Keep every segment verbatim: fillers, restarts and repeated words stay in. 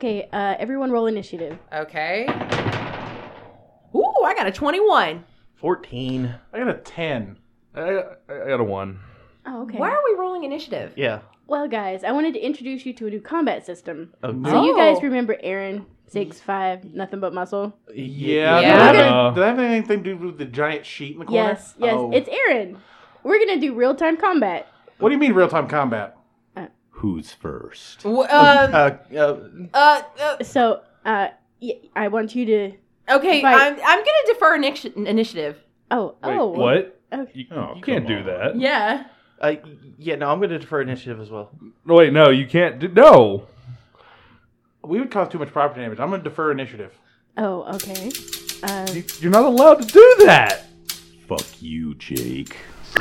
Okay, uh, everyone roll initiative. Okay. Ooh, I got a twenty-one. fourteen. I got a ten. I, I, I got a one. Oh, okay. Why are we rolling initiative? Yeah. Well, guys, I wanted to introduce you to a new combat system. Oh, So you guys Oh. remember Aaron, six five, nothing but muscle? Yeah. Yeah. Did, that have Uh, any, did that have anything to do with the giant sheet in the corner? Yes, yes, Oh. it's Aaron. We're gonna do real time combat. What do you mean real time combat? Who's first? W- uh, Uh, uh, uh, uh, So, uh, y- I want you to. okay, Fight. I'm, I'm going to defer initi- initiative. Oh, Wait, oh. what? Okay. You, Oh, you can't come do on. that. Yeah. uh, yeah, no, I'm going to defer initiative as well. No, wait, no, you can't do. No. We would cause too much property damage. I'm going to defer initiative. Oh, okay. Uh, You, you're not allowed to do that. Fuck you, Jake.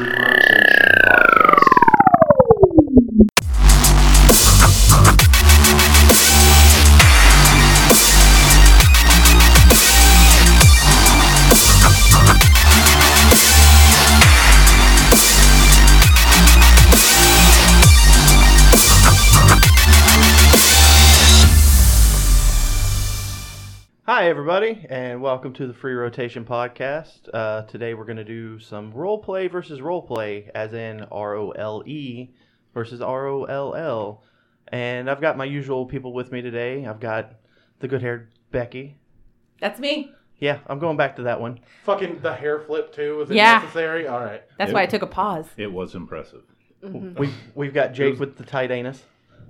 Hi, everybody, and welcome to the Free Rotation Podcast. Uh, today we're going to do some roleplay versus roleplay, as in R O L E versus R O L L. And I've got my usual people with me today. I've got the good-haired Becky. That's me. Yeah, I'm going back to that one. Fucking the hair flip, too. Is it Yeah. necessary? All right. That's Yep. why I took a pause. It was impressive. We've, we've got Jake with the tight anus.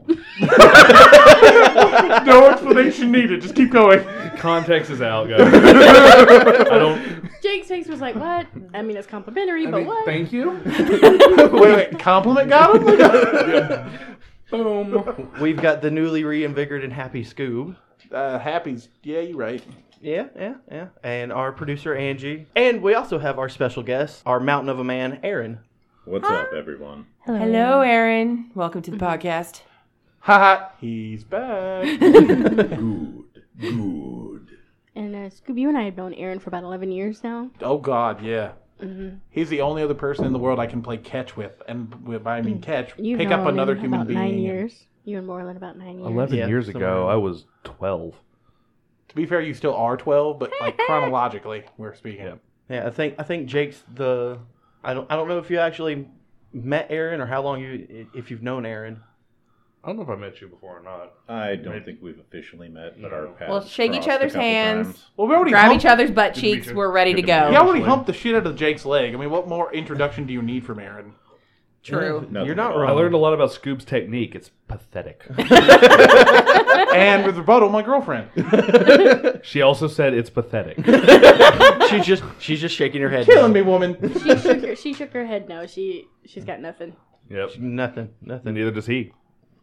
No explanation needed. Just keep going. Context is out, guys. I don't. Jake's face was like, what? I mean, it's complimentary, I but mean, what? thank you. wait, wait. Compliment got him? Boom. We've got the newly reinvigorated and happy Scoob. uh, Happy's. Yeah, you're right. Yeah, yeah, yeah. And our producer, Angie. And we also have our special guest, our mountain of a man, Aaron. What's up, everyone? Hello, Aaron. Welcome to the podcast. Haha. He's back. Good. Good. And uh, Scooby, you and I have known Aaron for about eleven years now. Oh, God, yeah. Mm-hmm. He's the only other person in the world I can play catch with. And with, by I mean catch, You've pick known up another him human about being. nine and- years. You and Moreland about nine years. Eleven Yeah, years somewhere ago, around. I was twelve. To be fair, you still are twelve, but like chronologically, we're speaking. Yep. Yeah, I think I think Jake's the. I don't I don't know if you actually met Aaron or how long you if you've known Aaron. I don't know if I met you before or not. I don't think we've officially met, but our paths Well, shake each crossed a other's couple hands. times. Well, we already Grab humped, each other's butt Good to meet cheeks. you. We're ready Good to to meet go. you. He already Actually. humped the shit out of Jake's leg. I mean, what more introduction do you need from Aaron? True. Nothing You're not at all. wrong. I learned a lot about Scoob's technique. It's pathetic. And with rebuttal, my girlfriend. She also said it's pathetic. she's just she's just shaking her head. Killing me, woman. She shook her. She shook her head. No, she she's got nothing. Yep. Nothing, And nothing. neither does he.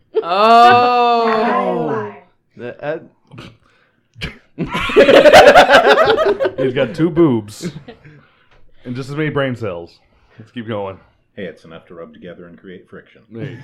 Oh. The- uh, He's got two boobs and just as many brain cells. Let's keep going. Hey, it's enough to rub together and create friction.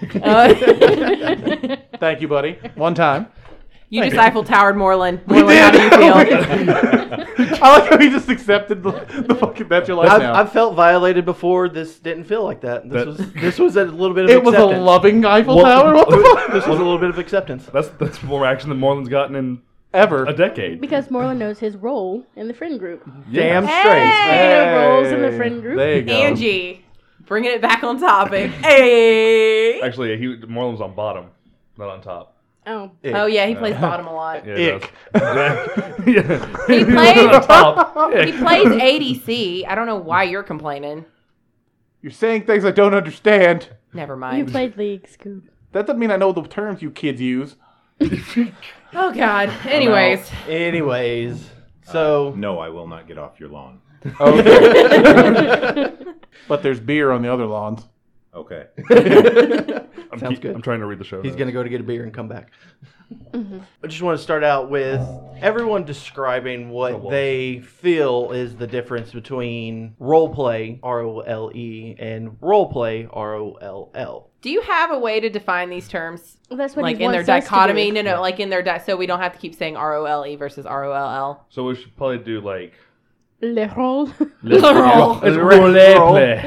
Uh, Thank you, buddy. One time. you just Eiffel Towered Moreland. Moreland, how do you feel? I like how he just accepted the, the fucking that's your life I've, now. I've felt violated before. This didn't feel like that. This That- was this was a little bit of it was a acceptance. loving Eiffel Well- Tower. What the fuck? This was a little bit of acceptance. That's that's more action than Moreland's gotten in Ever. a decade. Because Moreland knows his role in the friend group. Damn Hey! straight. Speaking of roles in the friend group. There you go. Angie, bringing it back on topic. Hey. Actually, he Moreland was on bottom, not on top. Oh, Oh yeah, he plays bottom a lot. Yeah, he Ick. does. yeah. He was plays- on top. He plays A D C. I don't know why you're complaining. You're saying things I don't understand. Never you mind. played League, Scoob. That doesn't mean I know the terms you kids use. Oh God. Anyways, Anyways, so No, I will not get off your lawn. Okay. But there's beer on the other lawns. Okay. I'm, Sounds keep- good. I'm trying to read the show. he's notes. gonna go to get a beer and come back. I just want to start out with everyone describing what Oh, well. they feel is the difference between roleplay R O L E and roleplay R O L L. do you have a way to define these terms? Well, that's what Like he in their wants us to dichotomy? do. No, no, like in their di- so we don't have to keep saying R O L E versus R O L L. So we should probably do like Le role. let's Roll. let's roleplay.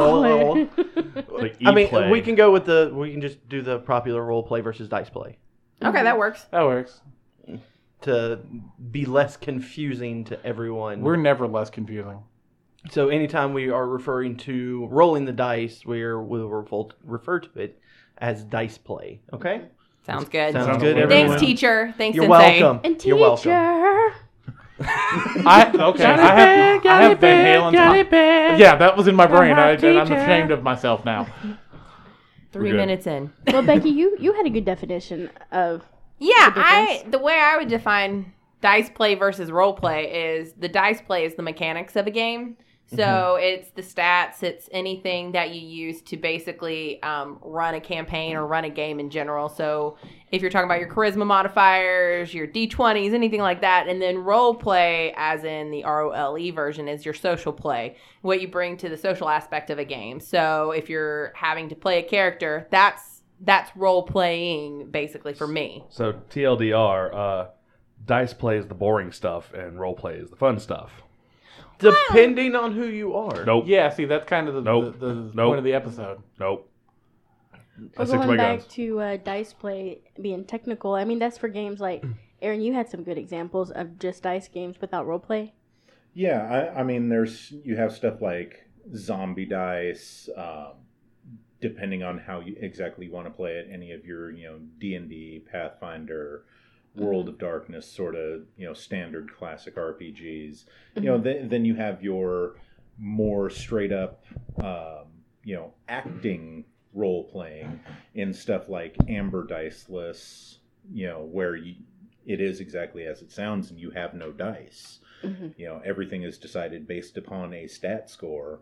Like I mean, e-play. we can go with the we can just do the popular roleplay versus dice play. Okay, that works. That works. to be less confusing to everyone. We're never less confusing. So anytime we are referring to rolling the dice, we're, we'll refer- refer to it as dice play. Okay? Sounds good. Sounds, Sounds good, good. everyone? Thanks, teacher. Thanks, You're Sensei. welcome. And teacher. You're welcome. I okay. I have, I have Van Halen's. Yeah, that was in my brain, I, and I'm ashamed of myself now. Three good. minutes in. Well, Becky, you, you had a good definition of Yeah, The I difference? the way I would define dice play versus role play is the dice play is the mechanics of a game. So it's the stats, it's anything that you use to basically um, run a campaign or run a game in general. So if you're talking about your charisma modifiers, your D twenties, anything like that, and then role play, as in the R O L E version, is your social play, what you bring to the social aspect of a game. So if you're having to play a character, that's that's role playing basically for me. So T L D R, uh, dice play is the boring stuff and role play is the fun stuff. Depending on who you are. Nope. Yeah, see, that's kind of the, Nope. the, the Nope. point of the episode. Nope. I Well, stick to going my back guns. to uh, dice play being technical, I mean, that's for games like, Aaron, you had some good examples of just dice games without role play. Yeah, I, I mean, there's you have stuff like zombie dice, um, depending on how you exactly want to play it. Any of your, you know, D and D, Pathfinder, World of Darkness, sort of, you know, standard classic R P Gs. You know, then then you have your more straight up, um, you know, acting role playing in stuff like Amber Diceless. You know, where you, it is exactly as it sounds, and you have no dice. Mm-hmm. You know, everything is decided based upon a stat score,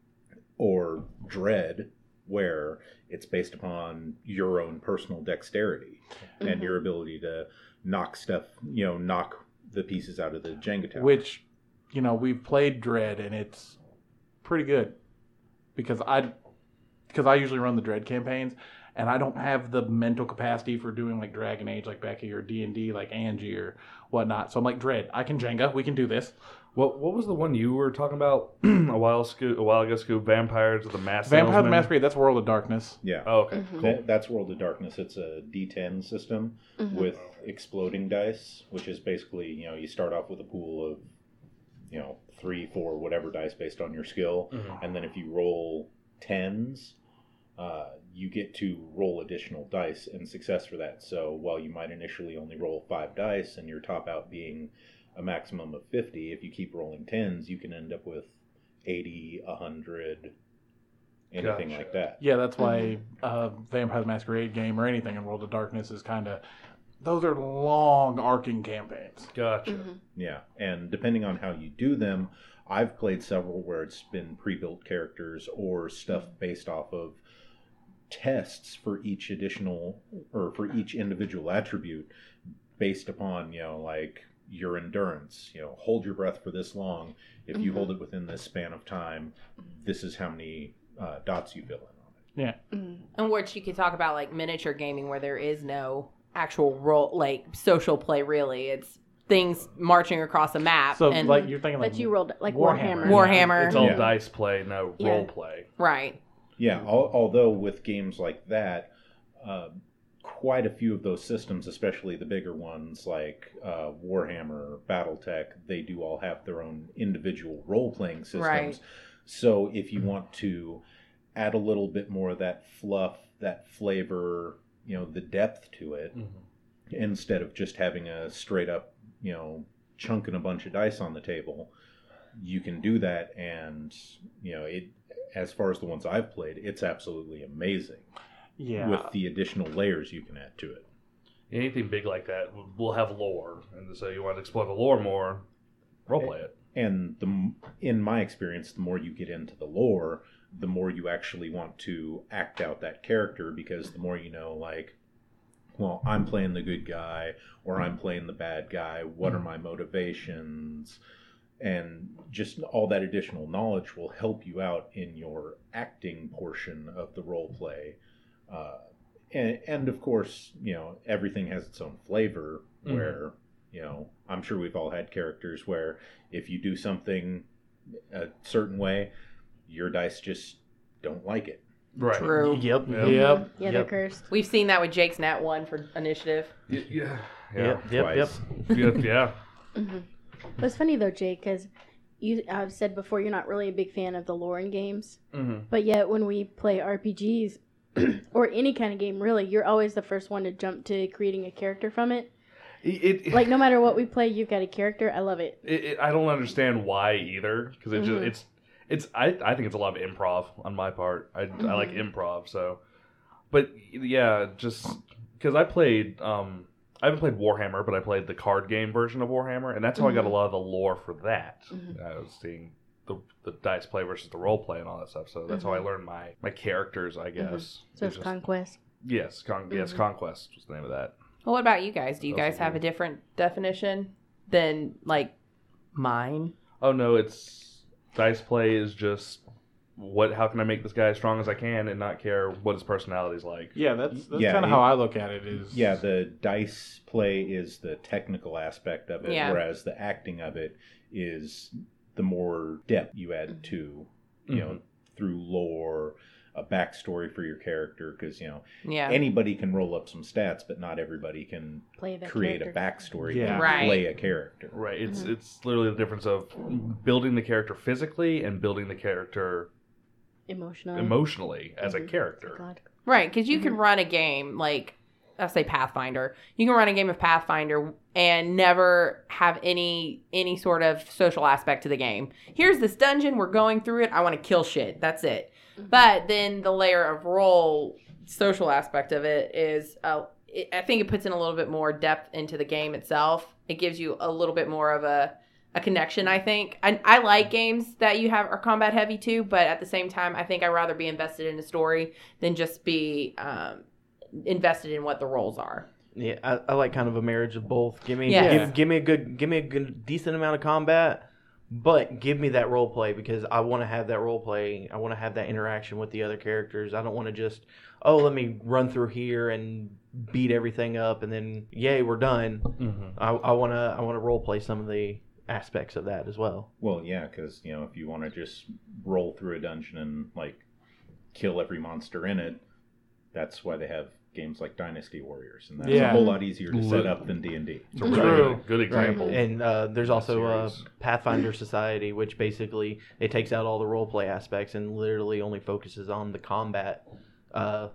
or Dread, where it's based upon your own personal dexterity Mm-hmm. and your ability to knock stuff, you know, knock the pieces out of the Jenga tower. Which, you know, we've played Dread, and it's pretty good because I because I usually run the Dread campaigns, and I don't have the mental capacity for doing like Dragon Age like Becky or D and D like Angie or whatnot. So I'm like, Dread, I can Jenga, we can do this. What What was the one you were talking about a while sco- a while ago? Scoop Vampires of the Mass. Vampire the Salesman? Masquerade, that's World of Darkness. yeah. Oh, okay. Mm-hmm. That, that's World of Darkness. It's a D ten system Mm-hmm. with exploding dice, which is basically, you know, you start off with a pool of, you know, three, four, whatever dice based on your skill. Mhm. And then if you roll tens, uh, you get to roll additional dice and success for that. So while you might initially only roll five dice and your top out being a maximum of fifty, if you keep rolling tens, you can end up with eighty, one hundred, anything Gotcha. like that. Yeah, that's why uh, Vampire the Masquerade game or anything in World of Darkness is kind of, those are long arcing campaigns. Gotcha. Mm-hmm. Yeah, and depending on how you do them, I've played several where it's been pre-built characters or stuff based off of tests for each additional or for each individual attribute based upon, you know, like your endurance. You know, hold your breath for this long. If you Mhm. hold it within this span of time, this is how many uh, dots you fill in on it. Yeah. Mm-hmm. And which you could talk about like miniature gaming where there is no actual role, like social play really. It's things marching across a map. So, and, like, you're thinking like But you rolled like Warhammer. Warhammer. Warhammer. It's all Yeah. dice play, no Yeah. role play. right. Yeah, al- although with games like that, uh, quite a few of those systems, especially the bigger ones like uh, Warhammer, BattleTech, they do all have their own individual role-playing systems. Right. So if you want to add a little bit more of that fluff, that flavor, you know, the depth to it, instead of just having a straight up, you know, chunking a bunch of dice on the table, you can do that, and you know, it. As far as the ones I've played, it's absolutely amazing yeah. with the additional layers you can add to it. Anything big like that will- will have lore, and so you want to explore the lore more, role play it. And the in my experience, the more you get into the lore, the more you actually want to act out that character, because the more you know, like, well, I'm playing the good guy or I'm playing the bad guy. What are my motivations? And just all that additional knowledge will help you out in your acting portion of the role play. Uh, and, and of course, you know, everything has its own flavor where, you know, I'm sure we've all had characters where if you do something a certain way, your dice just don't like it. Right. True. Yep. Yep. Yeah, they're Yep. cursed. We've seen that with Jake's Nat one for initiative. Y- Yeah. Yeah. Yep. Yep. Yep. Twice. Yeah. yeah. Mm-hmm. But it's funny though, Jake, because you I've said before you're not really a big fan of the lore in games, Mm-hmm. but yet when we play R P Gs or any kind of game, really, you're always the first one to jump to creating a character from it. It, it, Like no matter what we play, you've got a character. I love it. it, it I don't understand why either, because it Mhm. just it's it's I I think it's a lot of improv on my part. I I like Mhm. improv, so. But yeah, just because I played um I haven't played Warhammer, but I played the card game version of Warhammer, and that's how I got a Mhm. lot of the lore for that. Mhm. I was seeing the the dice play versus the role play and all that stuff. So that's how I learned my my characters, I guess. So it's just- Conquest. yes, con- yes, Mhm. Conquest was the name of that. Well, what about you guys? Do you Those guys are have a good. different definition than like mine? Oh no, it's dice play is just what how can I make this guy as strong as I can and not care what his personality's like. Yeah, that's, that's Yeah, kind of it- how I look at it. Is Yeah, the dice play is the technical aspect of it, Yeah. whereas the acting of it is the more depth you add to, you know, through lore, a backstory for your character. Because you know Yeah. anybody can roll up some stats, but not everybody can Play that create character. a backstory Yeah. and Right. play a character. Right. It's Mhm. it's literally the difference of building the character physically and building the character Emotionally. emotionally as a Mhm. character. God. Right, because you Mhm. can run a game like, I'll say Pathfinder. You can run a game of Pathfinder and never have any any sort of social aspect to the game. Here's this dungeon, we're going through it. I want to kill shit. That's it. Mhm. But then the layer of role, social aspect of it is, uh, it, I think it puts in a little bit more depth into the game itself. It gives you a little bit more of a a connection, I think. I, I like games that you have are combat heavy too, but at the same time, I think I'd rather be invested in a story than just be um, invested in what the roles are. Yeah, I, I like kind of a marriage of both. Give me, Yeah. give, give me a good, give me a good, decent amount of combat, but give me that role play because I want to have that role play. I want to have that interaction with the other characters. I don't want to just, oh, let me run through here and beat everything up and then, yay, we're done. Mm-hmm. I, I want to, I want to role play some of the aspects of that as well. Well, yeah, because you know if you want to just roll through a dungeon and like kill every monster in it, that's why they have games like Dynasty Warriors, and that's a Yeah. whole lot easier to set Li- up than D and D. It's a really True. good, good example. And uh, there's also uh, series. Pathfinder Society, which basically it takes out all the role play aspects and literally only focuses on the combat. Uh,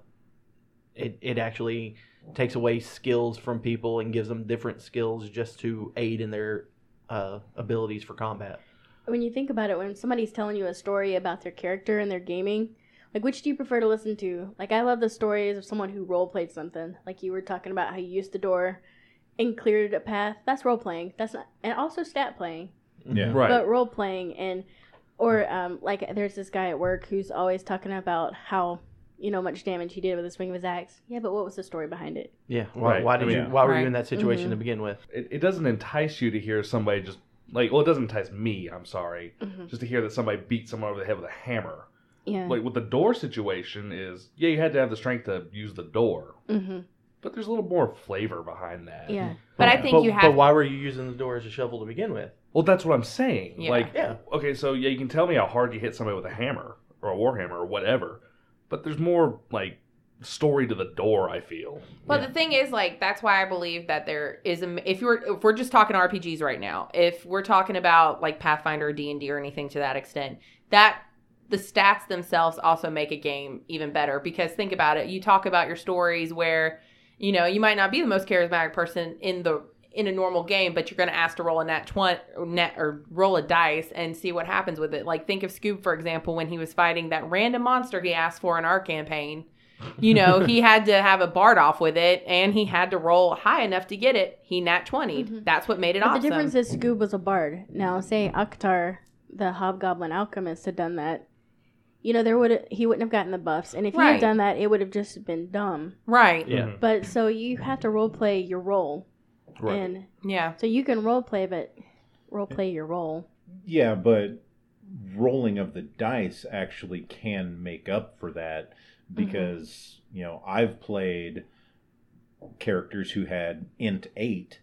it it actually takes away skills from people and gives them different skills just to aid in their uh, abilities for combat. When you think about it, when somebody's telling you a story about their character and their gaming, like which do you prefer to listen to? Like I love the stories of someone who role played something. Like you were talking about how you used the door and cleared a path. That's role playing. That's not, and also stat playing. Yeah, Right. But role playing and or um like there's this guy at work who's always talking about how you know much damage he did with the swing of his axe. Yeah, but what was the story behind it? Yeah. Why, Right. why did I you? mean- Why were Right. you in that situation Mhm. to begin with? It, it doesn't entice you to hear somebody just like well, it doesn't entice me. I'm sorry, Mhm. just to hear that somebody beat someone over the head with a hammer. Yeah. Like with the door situation is yeah, you had to have the strength to use the door, Mhm. but there's a little more flavor behind that. Yeah. But I think but, you have. But why were you using the door as a shovel to begin with? Well, that's what I'm saying. Yeah. Like, Yeah. okay, so yeah, you can tell me how hard you hit somebody with a hammer or a warhammer or whatever, but there's more like story to the door. I feel. Well, Yeah. the thing is, like, that's why I believe that there is a. If you're, if we're just talking R P Gs right now, if we're talking about like Pathfinder or D and D or anything to that extent, that the stats themselves also make a game even better. Because think about it, you talk about your stories where, you know, you might not be the most charismatic person in the in a normal game, but you're going to ask to roll a nat twenty or, net, or roll a dice and see what happens with it. Like, think of Scoob, for example, when he was fighting that random monster he asked for in our campaign. You know, he had to have a bard off with it, and he had to roll high enough to get it. He nat twenty'd. Mhm. That's what made it But awesome. the difference is Scoob was a bard. Now, say Akhtar, the hobgoblin alchemist, had done that. You know, there would he wouldn't have gotten the buffs, and if he Right. had done that, it would have just been dumb. Right. Yeah. Mhm. But so you have to role play your role, Right. and Yeah. so you can role play, but role play your role. Yeah, but rolling of the dice actually can make up for that because, you know, I've played characters who had int eight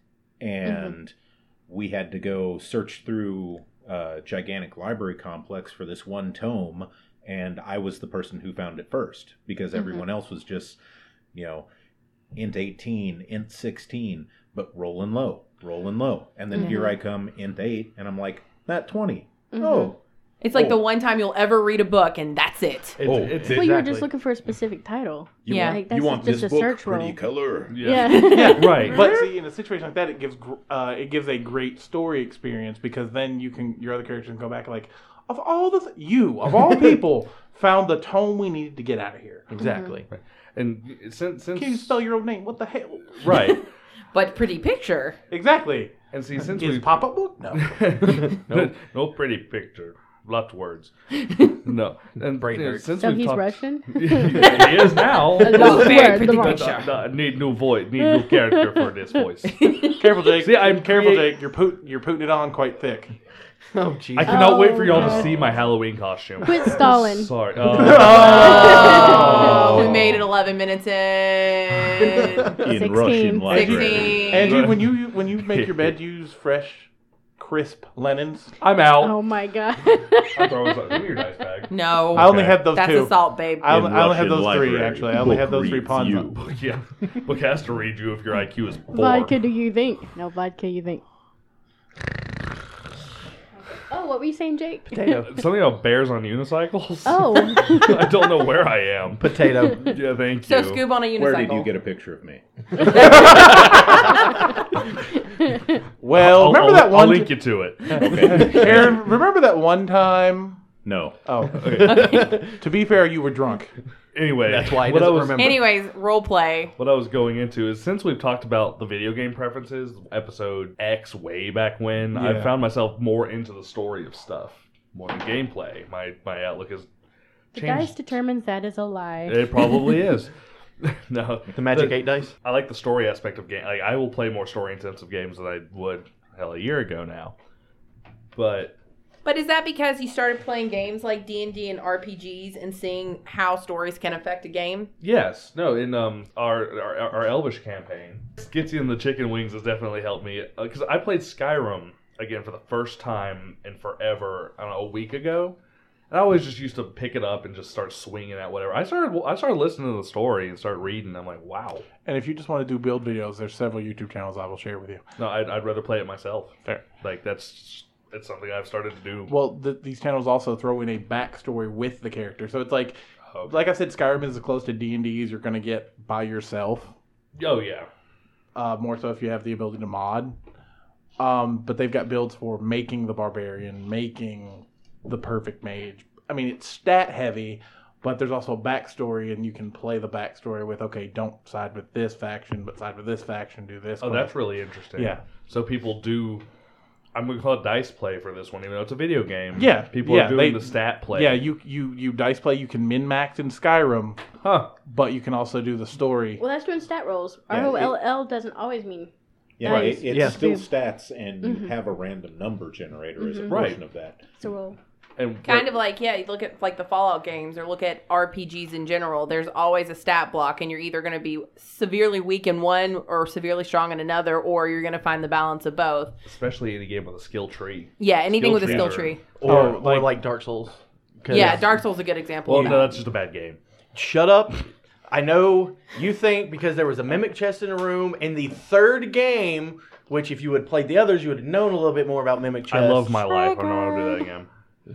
and we had to go search through a gigantic library complex for this one tome and I was the person who found it first because everyone else was just, you know, int eighteen, int sixteen, but rolling low, rolling low. And then Mhm. here I come, int eight, and I'm like, nat twenty. Mhm. Oh. It's like Oh. the one time you'll ever read a book, and that's it. It's, Oh, it's Well, you were exactly- just looking for a specific title. You Yeah. want, Like, that's you want just this a book, search pretty roll. color? Yeah. Yeah. Right. But see, in a situation like that, it gives gr- uh, it gives a great story experience because then you can your other characters can go back and like, of all the th- you of all people found the tone we needed to get out of here. Exactly. And since since Can you spell your own name? What the hell? right. But pretty picture. Exactly. And see, since Is we pop up book? No. no, no pretty picture, lot of words. No, and Brain you know, hurts. since So we've he's talked- Russian? he is now. A lot No, of very words, pretty the wrong- picture. No, no, need new voice, need new character for this voice. Careful, Jake. See, I'm careful, create- Jake. You're put you're putting it on quite thick. Oh, jeez. I cannot Oh, wait for y'all God. to see my Halloween costume. Quit stalling. Sorry. Oh, Oh. we made it eleven minutes in. In Sixteen. Russian library. Sixteen. Angie, when you when you make your bed, use fresh, crisp linens. I'm out. Oh my god. I'm throwing some. Give me your dice bag. No, I only Okay. had those that's two. assault, babe. I only, In I only had Russian those three library. actually. I only Book had those three reads pawns. you. up. Yeah. Book has to read you if your I Q is four. Vodka do you think? No, vodka you think. Oh, what were you saying, Jake? Potato. Something about bears on unicycles. Oh. I don't know where I am. Potato. Yeah, thank So you. Scoob on a unicycle. Where did you get a picture of me? Well, I'll, remember I'll- that one? I'll link you to it. Okay. Aaron, remember that one time? No. Oh, okay. To be fair, you were drunk. Anyway, That's why he what I doesn't was remember. Anyways, role play. what I was going into is since we've talked about the video game preferences, episode X way back when, Yeah. I found myself more into the story of stuff, more than gameplay. My my outlook has The changed. dice determines that is a lie. It probably is. No, The Magic the- Eight dice. I like the story aspect of game. Like I will play more story intensive games than I would hell a year ago now. But But is that because you started playing games like D and D and R P Gs and seeing how stories can affect a game? yes, no, in um our our, our Elvish campaign, Skitsy and the Chicken Wings has definitely helped me because I played Skyrim again for the first time in forever. I don't know, a week ago. And I always just used to pick it up and just start swinging at whatever. I started I started listening to the story and started reading. I'm like, wow. And if you just want to do build videos, there's several YouTube channels I will share with you. No, I'd, I'd rather play it myself. Fair. Like that's it's something I've started to do. Well, th these channels also throw in a backstory with the character, so it's like, Oh, like I said, Skyrim is as close to D and D as you're going to get by yourself. oh yeah. Uh, more so if you have the ability to mod. Um, but they've got builds for making the barbarian, making the perfect mage. I mean, it's stat heavy, but there's also backstory, and you can play the backstory with, okay, don't side with this faction, but side with this faction, do this. Oh, quest. that's really interesting. Yeah. So people do. I'm going to call it dice play for this one, even though it's a video game. Yeah, People yeah, are doing they- the stat play. Yeah, you, you, you dice play, you can min max in Skyrim, Huh. but you can also do the story. Well, that's doing stat rolls. Yeah, R O L L doesn't always mean. Yeah, Nice. it, it's Yeah. still Yeah. stats, and you Mhm. have a random number generator as a Mhm. portion Right. of that. It's a roll. And Kind of like, yeah, you look at like the Fallout games or look at R P Gs in general. There's always a stat block, and you're either going to be severely weak in one or severely strong in another, or you're going to find the balance of both. especially any game with a skill tree. Yeah, anything Skill with a skill trees are- tree. Or, Oh, or like- like, Dark Souls. 'Cause- Yeah, Dark Souls is a good example. Well, of no, that. that's just a bad game. Shut up. I know you think because there was a mimic chest in the room in the third game, which if you had played the others, you would have known a little bit more about mimic chests. I love my life. I don't want to do that again.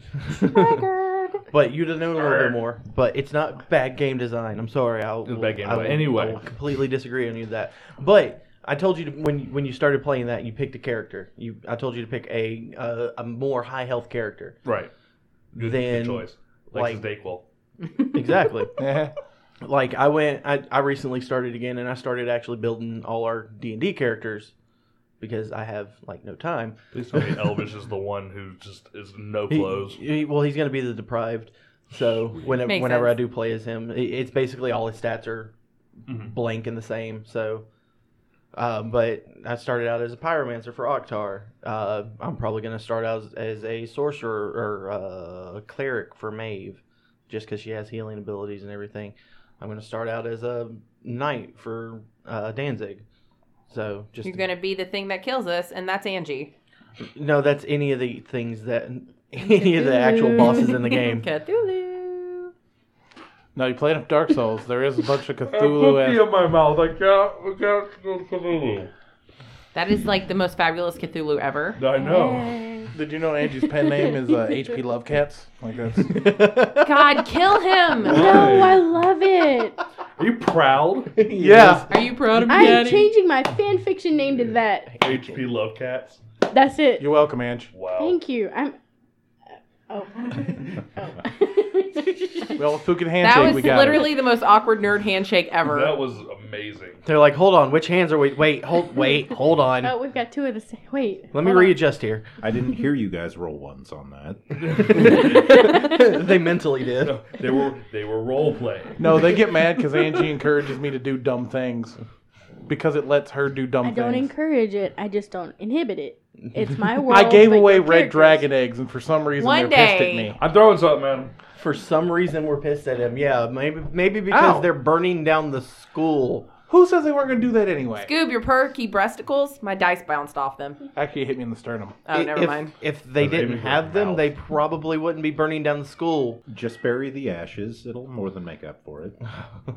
But you'd have known a little bit more. But it's not bad game design. I'm sorry. I'll, It's bad game I will- design. Anyway. I will completely disagree on you with that. But I told you to, when when you started playing that, you picked a character. You I told you to pick a uh, a more high health character. Right. Good, Then, good choice. like- Lexus Dayquil. Exactly. Yeah. Like I went, I, I recently started again, and I started actually building all our D and D characters because I have like no time. Please tell me Elvish is the one who just is no He- clothes. he- well, he's gonna be the deprived. So whenever Makes whenever sense. I do play as him, it, it's basically all his stats are Mhm. blank and the same. So, uh, but I started out as a pyromancer for Oktar. Uh, I'm probably gonna start out as, as a sorcerer or uh, a cleric for Maeve, just because she has healing abilities and everything. I'm gonna start out as a knight for uh, Danzig. So just He's going to be the thing that kills us, and that's Angie. no, that's any of the things that any of the actual bosses in the game. Cthulhu. No, you played Dark Souls. There is a bunch of Cookie Cthulhu. in my mouth. I can't. I can't go Cthulhu. That is like the most fabulous Cthulhu ever. I know. Hey. Did you know Angie's pen name is uh, H P Lovecats? Like that's. God, kill him! No, I love it. Are you proud? Yeah. Are you proud of me, I'm Daddy? changing my fan fiction name to that. H P love cats. That's it. You're welcome, Ange. Wow. Thank you. I'm. Oh. oh. Well, Fukin That handshake, was we got literally the most awkward nerd handshake ever. That was amazing. They're like, hold on, which hands are we? Wait, hold, wait, hold on. Oh, we've got two of the same. Wait. Let me hold on. readjust here. I didn't hear you guys roll ones on that. They mentally did. No, they were they were role playing. it. No, they get mad because Angie encourages me to do dumb things because it lets her do dumb I don't things. encourage it. I just don't inhibit it. It's my world. I gave but away your red characters. dragon eggs, and for some reason One they're pissed day- at me. I'm throwing something, man. For some reason, we're pissed at him. Yeah, maybe maybe because Ow. they're burning down the school. Who says they weren't going to do that anyway? Scoob, your perky breasticles, my dice bounced off them. Actually, it hit me in the sternum. Oh, I- never if, mind. If they Does it didn't even have go them, out? they probably wouldn't be burning down the school. Just bury the ashes. It'll more than make up for it.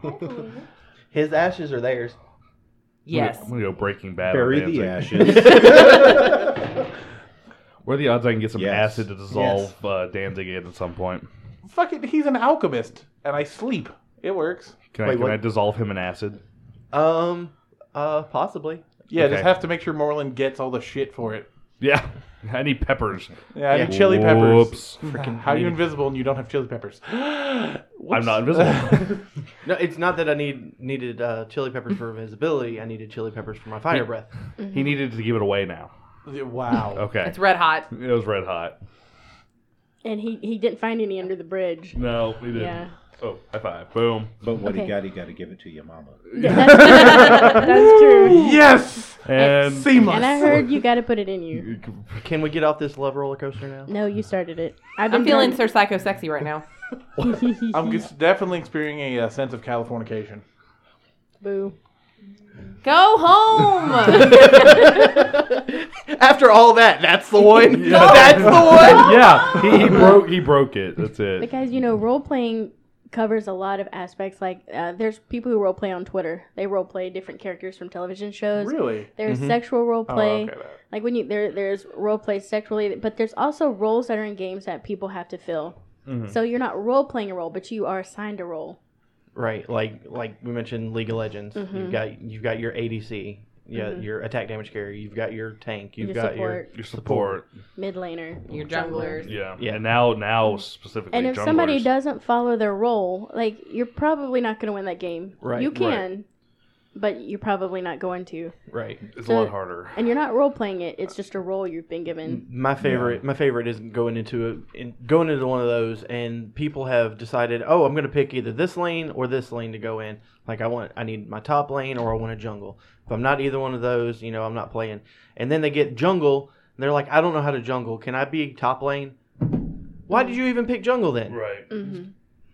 His ashes are theirs. Yes. I'm gonna go Breaking Bad. Bury on the Danzig. ashes. What are the odds I can get some Yes. acid to dissolve uh, Danzig in at some point? Fuck it, he's an alchemist, and I sleep. It works. Can I Wait, can what? I dissolve him in acid? Um, uh, possibly. Yeah, Okay. just have to make sure Moreland gets all the shit for it. Yeah, I need peppers. Yeah, I Yeah. need chili peppers. Whoops. Freaking How are you need- invisible and you don't have chili peppers? I'm not invisible. No, it's not that I need needed uh, chili peppers for invisibility. I needed chili peppers for my fire breath. He needed to give it away now. Wow. Okay. It's red hot. It was red hot. And he, he didn't find any under the bridge. No, he didn't. Yeah. Oh, high five. Boom. But what Okay. he got, he got to give it to your mama. That's, that's true. Yes! And Seamless. And I heard you got to put it in you. Can we get off this love roller coaster now? No, you started it. I've been I'm feeling trying- Sir Psycho Sexy right now. I'm just definitely experiencing a uh, sense of Californication. Boo. Go home! After all that, that's the one. Yeah. That's the one. yeah, he, he broke. He broke it. That's it. Because, you know, role playing covers a lot of aspects. Like, uh, there's people who role play on Twitter. They role play different characters from television shows. Really? There's sexual role Oh, play. okay. that- Like when you there, there's role play sexually, but there's also roles that are in games that people have to fill. Mhm. So you're not role playing a role, but you are assigned a role. Right, like like we mentioned, League of Legends. Mhm. You've got you've got your A D C, yeah, Mhm. your attack damage carrier. You've got your tank. You've Your got support. Your support. Mid laner, Your junglers. Yeah. Yeah. And now, now specifically, And if junglers. somebody doesn't follow their role, like you're probably not going to win that game. Right, You right. can, but you're probably not going to. your right. it's so- a lot harder. And you're not role playing it. It's just a role you've been given. My favorite, my favorite is going into a, in, going into one of those, and people have decided, oh, I'm going to pick either this lane or this lane to go in. Like I want, I need my top lane or I want a jungle. If I'm not either one of those, you know, I'm not playing. And then they get jungle, and they're like, I don't know how to jungle. Can I be top lane? Why did you even pick jungle then? Right. hmm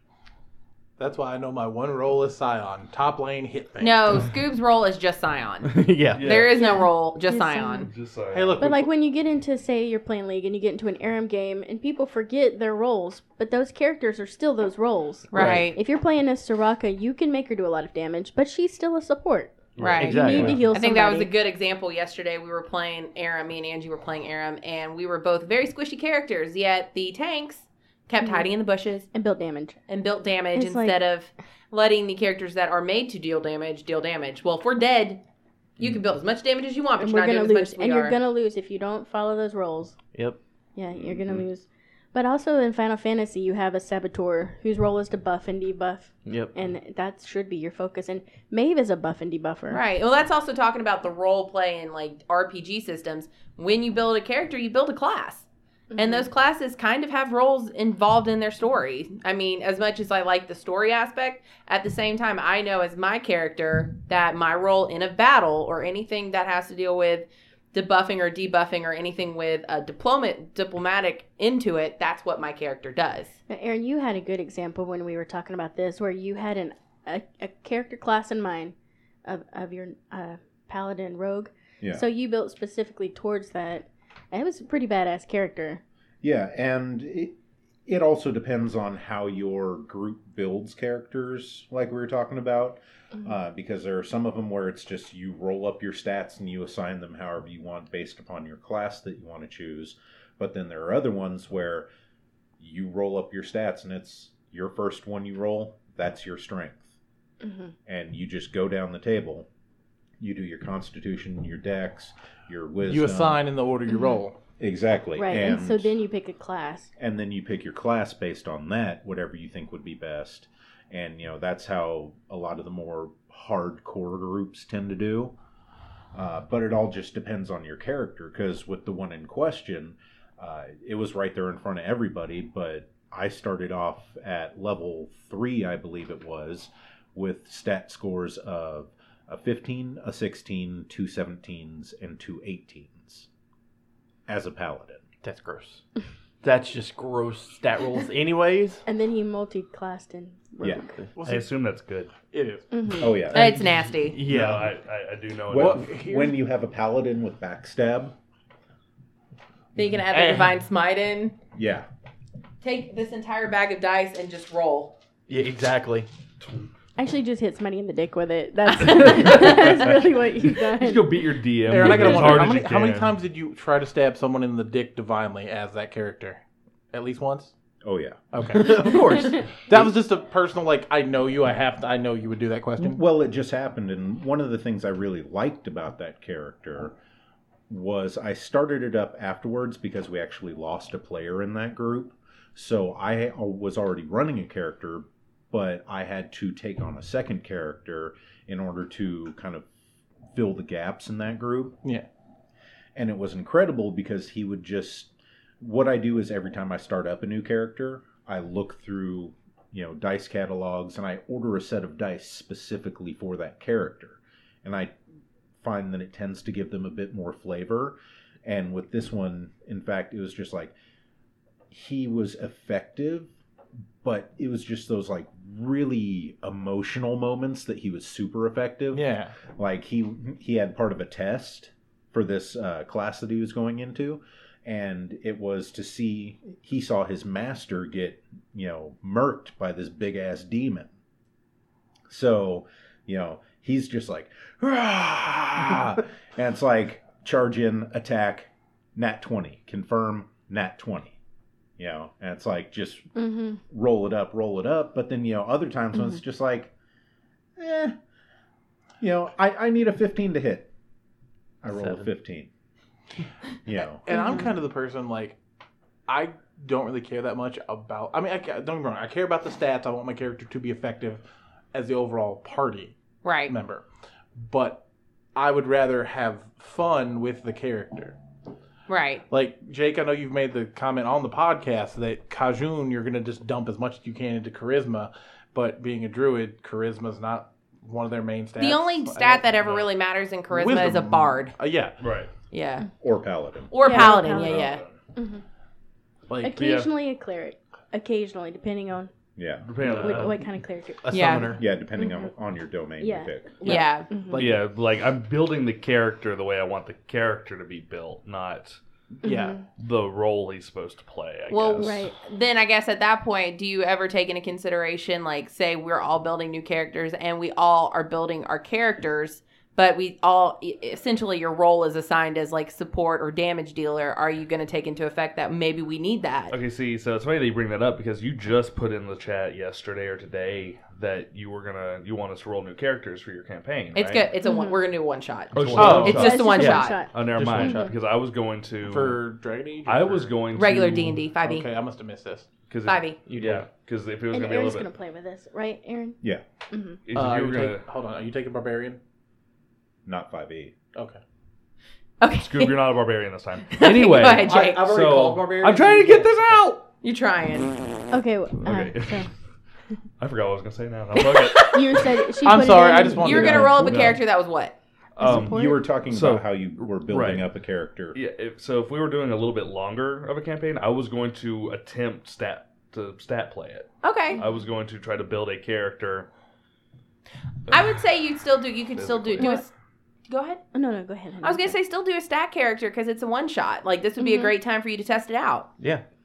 That's why I know my one role is Scion. Top lane, hit things. No, Scoob's role is just Scion. yeah. Yeah. There is no Yeah. role, just Just Scion. Just saying. Hey, look. But we- like when you get into, say, you're playing League and you get into an Aram game, and people forget their roles, but those characters are still those roles. Right. If you're playing as Soraka, you can make her do a lot of damage, but she's still a support. Right. Exactly. You need to heal I think that was a somebody. good example yesterday. We were playing Aram, me and Angie were playing Aram, and we were both very squishy characters, yet the tanks kept Mhm. hiding in the bushes And build damage. and built damage It's like- instead of letting the characters that are made to deal damage deal damage. Well, if we're dead, you can build as much damage as you want, but And you're we're not gonna doing as much lose. as we And you're are. gonna lose if you don't follow those roles. Yep. Yeah, you're gonna Mm-hmm. lose. But also in Final Fantasy, you have a Saboteur whose role is to buff and debuff, Yep. and that should be your focus. And Maeve is a buff and debuffer. Right. Well, that's also talking about the role play in like R P G systems. When you build a character, you build a class. Mm-hmm. And those classes kind of have roles involved in their story. I mean, as much as I like the story aspect, at the same time, I know as my character that my role in a battle or anything that has to deal with debuffing or debuffing or anything with a diplomat, diplomatic into it, that's what my character does. Now, Aaron, you had a good example when we were talking about this, where you had an a, a character class in mind of of your uh, paladin rogue. Yeah. So you built specifically towards that. And it was a pretty badass character. Yeah, and it, it also depends on how your group builds characters, like we were talking about. Mm-hmm. Uh, because there are some of them where it's just you roll up your stats and you assign them however you want based upon your class that you want to choose. But then there are other ones where you roll up your stats and it's your first one you roll, that's your strength. Mm-hmm. And you just go down the table. You do your constitution, your dex, your wisdom. You assign in the order you Mm-hmm. roll. Exactly. Right, and, so then you pick a class. And then you pick your class based on that, whatever you think would be best. And, you know, that's how a lot of the more hardcore groups tend to do. Uh, but it all just depends on your character, because with the one in question, uh, it was right there in front of everybody, but I started off at level three, I believe it was, with stat scores of a fifteen, a sixteen, two seventeens, and two eighteens as a paladin. That's gross. That's just gross stat rolls anyways. And then he multi-classed in rogue. Yeah. I assume that's good. It is. Mm-hmm. Oh, yeah. It's nasty. Yeah. No, I, I, I do know Well, it. when you have a paladin with backstab, Then you can add the Eh. divine smite in. yeah. Take this entire bag of dice and just roll. Yeah, exactly. Actually, just hit somebody in the dick with it. That's, that's really what you've done. Just go beat your D M. Aaron, I gotta as wonder, hard how as many, you how many can. times did you try to stab someone in the dick divinely as that character? At least once? Oh, yeah. Okay. Of course. That was just a personal, like, I know you, I have to, I know you would do that question. Well, it just happened, and one of the things I really liked about that character was I started it up afterwards because we actually lost a player in that group. So I was already running a character, but I had to take on a second character in order to kind of fill the gaps in that group. Yeah. And it was incredible because he would just... What I do is every time I start up a new character, I look through, you know, dice catalogs and I order a set of dice specifically for that character. And I find that it tends to give them a bit more flavor. And with this one, in fact, it was just like, he was effective, but it was just those like really emotional moments that he was super effective. Yeah. Like he he had part of a test for this uh, class that he was going into, and it was to see, he saw his master get, you know, murked by this big ass demon. So, you know, he's just like, "Rah!" And it's like, charge in, attack, nat twenty, confirm, nat twenty. You know, and it's like, just Mm-hmm. roll it up, roll it up. But then, you know, other times when Mm-hmm. it's just like, eh, you know, I, I need a fifteen to hit. I roll Seven. a fifteen. You know, And I'm Mhm. kind of the person, like, I don't really care that much about, I mean, I, ca- don't get me wrong, I care about the stats. I want my character to be effective as the overall party Right. member. But I would rather have fun with the character. Right. Like, Jake, I know you've made the comment on the podcast that Kajun, you're going to just dump as much as you can into charisma, but being a druid, charisma is not one of their main stats. The only I stat don't- that ever really matters in charisma Wisdom. is a bard. Uh, yeah. Right. Yeah. or paladin. Or Yeah, paladin. paladin. Yeah, yeah. Mm-hmm. Like, Occasionally a cleric. Occasionally, depending on Yeah, Depending on what, that. what kind of cleric. A Yeah. summoner. yeah, depending on on your domain Yeah. you pick. Yeah. Mhm. Like, yeah, like I'm building the character the way I want the character to be built, not yeah. the role he's supposed to play. I Well, guess. Right. Then I guess at that point, do you ever take into consideration, like, say we're all building new characters and we all are building our characters, but we all, essentially your role is assigned as like support or damage dealer. Are you going to take into effect that maybe we need that? Okay, see, so it's funny that you bring that up because you just put in the chat yesterday or today that you were gonna you want us to roll new characters for your campaign. It's right? good. It's a Mhm. one. We're gonna do one shot. Oh, Oh, it's okay. It's just a one Yeah. shot. Oh, never Just mind. one shot. Because I was going to For Dragon Age? or I was for- going to Regular D and D, five E. Okay, I must have missed this. Because five E. You did. yeah, because if it was And gonna be a Aaron's little gonna bit, play with this, right, Aaron? Yeah, Mm-hmm. if Uh, are you you were gonna take- hold on, are you taking Barbarian? not five E. Okay. Okay. Scoob, you're not a barbarian this time. Okay, Anyway, go ahead, Jake. I, I've already so called barbarian. I'm trying to get this out. You trying? Okay. w- Uh, Okay. so I forgot what I was gonna say now. Now fuck it. you said she. I'm put it sorry, in- I just wanted You were to gonna know. roll up a No. character that was what? Um, support? You were talking So- about how you were building right. up a character. Yeah, if, so if we were doing a little bit longer of a campaign, I was going to attempt stat to stat play it. Okay. I was going to try to build a character. I would say you'd still do. You could still do. do a, What? go ahead. Oh, no, no, go ahead. I was gonna say still do a stat character because it's a one shot. Like this would be a Mhm. great time for you to test it out. Yeah.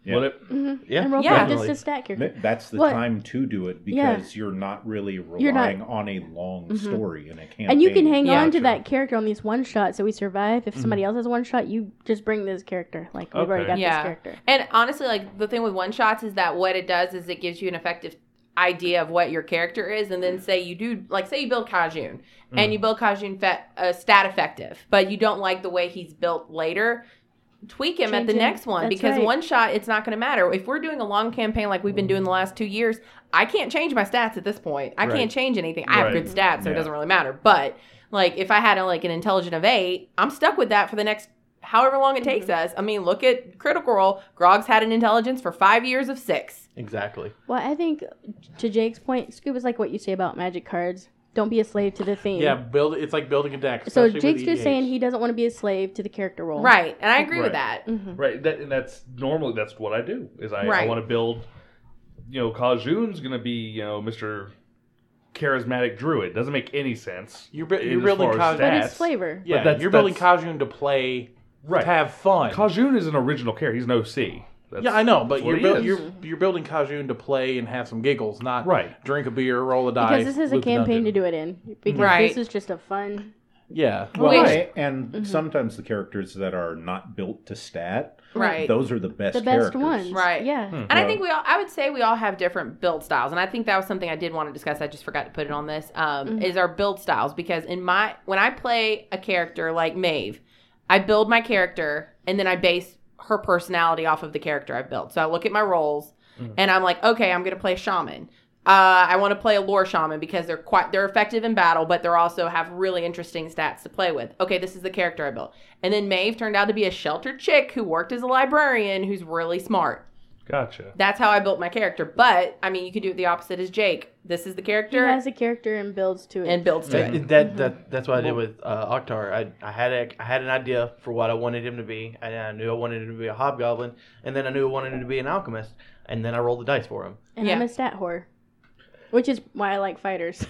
Yeah. Would it? Mm-hmm. Yeah, and roleplay Yeah. just definitely. a stat character. That's the What? time to do it Yeah. because you're not really You're not- relying on a long Mhm. story in a campaign. And you can hang Yeah. on to Gotcha. that character on these one shots so we survive. If somebody Mm-hmm. else has one shot, you just bring this character. Like we've already Okay. got Yeah. this character. And honestly, like the thing with one shots is that what it does is it gives you an effective idea of what your character is, and then say you do like say you build Kajun and you build Kajun fe- uh, stat effective, but you don't like the way he's built later. Tweak him at Change the him. next one That's because right. one shot it's not going to matter. If we're doing a long campaign like we've been doing the last two years, I can't change my stats at this point. I Right. can't change anything. I have Right. good stats, so it Yeah. doesn't really matter. But like if I had a, like an intelligent of eight, I'm stuck with that for the next however long it takes us. I mean, look at Critical Role. Grog's had an intelligence for five years of six. Exactly. Well, I think to Jake's point, Scoop is like what you say about magic cards. Don't be a slave to the theme. Yeah, build. It's like building a deck. So especially Jake's with just E D H. saying he doesn't want to be a slave to the character role. Right, and I agree with Right. that. Mm-hmm. Right. That, and that's normally that's what I do. Is I, I Right. want to build. You know, Kajun's gonna be you know Mister Charismatic Druid. Doesn't make any sense. You're bu- in you're as building far as Kajun. But stats. it's flavor. Yeah, But that's- you're building that's- Kajun to play, Right. to have fun. Kajun is an original character. He's an O C. That's, yeah, I know, but that's you're what he buil- is. you're you're building Kajun to play and have some giggles, not Right. drink a beer, roll a dice. Because this is a loot the campaign to dungeon. do it in. Because Right. this is just a fun. Yeah, Well, Which- I- and Mhm. sometimes the characters that are not built to stat, Right. those are the best The best characters. ones. Right. Yeah. Hmm. And I Well- think we all, I would say we all have different build styles. And I think that was something I did want to discuss. I just forgot to put it on this, um, Mhm. is our build styles. Because in my, when I play a character like Maeve, I build my character and then I base her personality off of the character I've built. So I look at my roles Mhm. and I'm like, okay, I'm going to play a shaman. Uh, I want to play a lore shaman because they're quite, they're effective in battle, but they're also have really interesting stats to play with. Okay, this is the character I built. And then Maeve turned out to be a sheltered chick who worked as a librarian who's really smart. Gotcha. That's how I built my character. But I mean, you could do it the opposite as Jake. This is the He character has a character and builds to it. and builds to That, it. that, that that's what I did with uh, Oktar. I I had a, I had an idea for what I wanted him to be, and I knew I wanted him to be a hobgoblin, and then I knew I wanted him to be an alchemist, and then I rolled the dice for him. and I'm Yeah. a stat whore. Which is why I like fighters.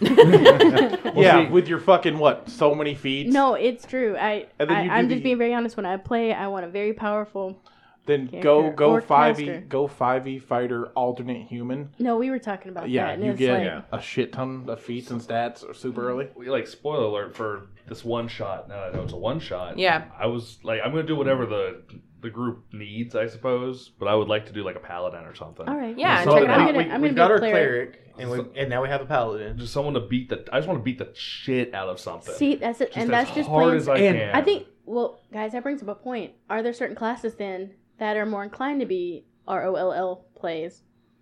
yeah, see- with your fucking what? So many feats. No, it's true. I, And then I you do I'm the- just being very honest. When I play, I want a very powerful. Then Character go go or five e caster. go five e fighter alternate human. No, we were talking about Yeah, that. And you it's get like, Yeah. a shit ton of feats and stats super early. We, like spoiler alert for this one shot. Now that I know it's a one shot. Yeah. I was like, I'm gonna do whatever the the group needs, I suppose. But I would like to do like a paladin or something. all right. Yeah, and So check it that- out. I'm gonna, we, I'm we've gonna got be our cleric. cleric, and we and now we have a paladin. Just someone to beat the. I just want to beat the shit out of something. See, that's it, Just and as that's just hard plain. as I and can. I think. Well, guys, that brings up a point. Are there certain classes then that are more inclined to be R O L L plays?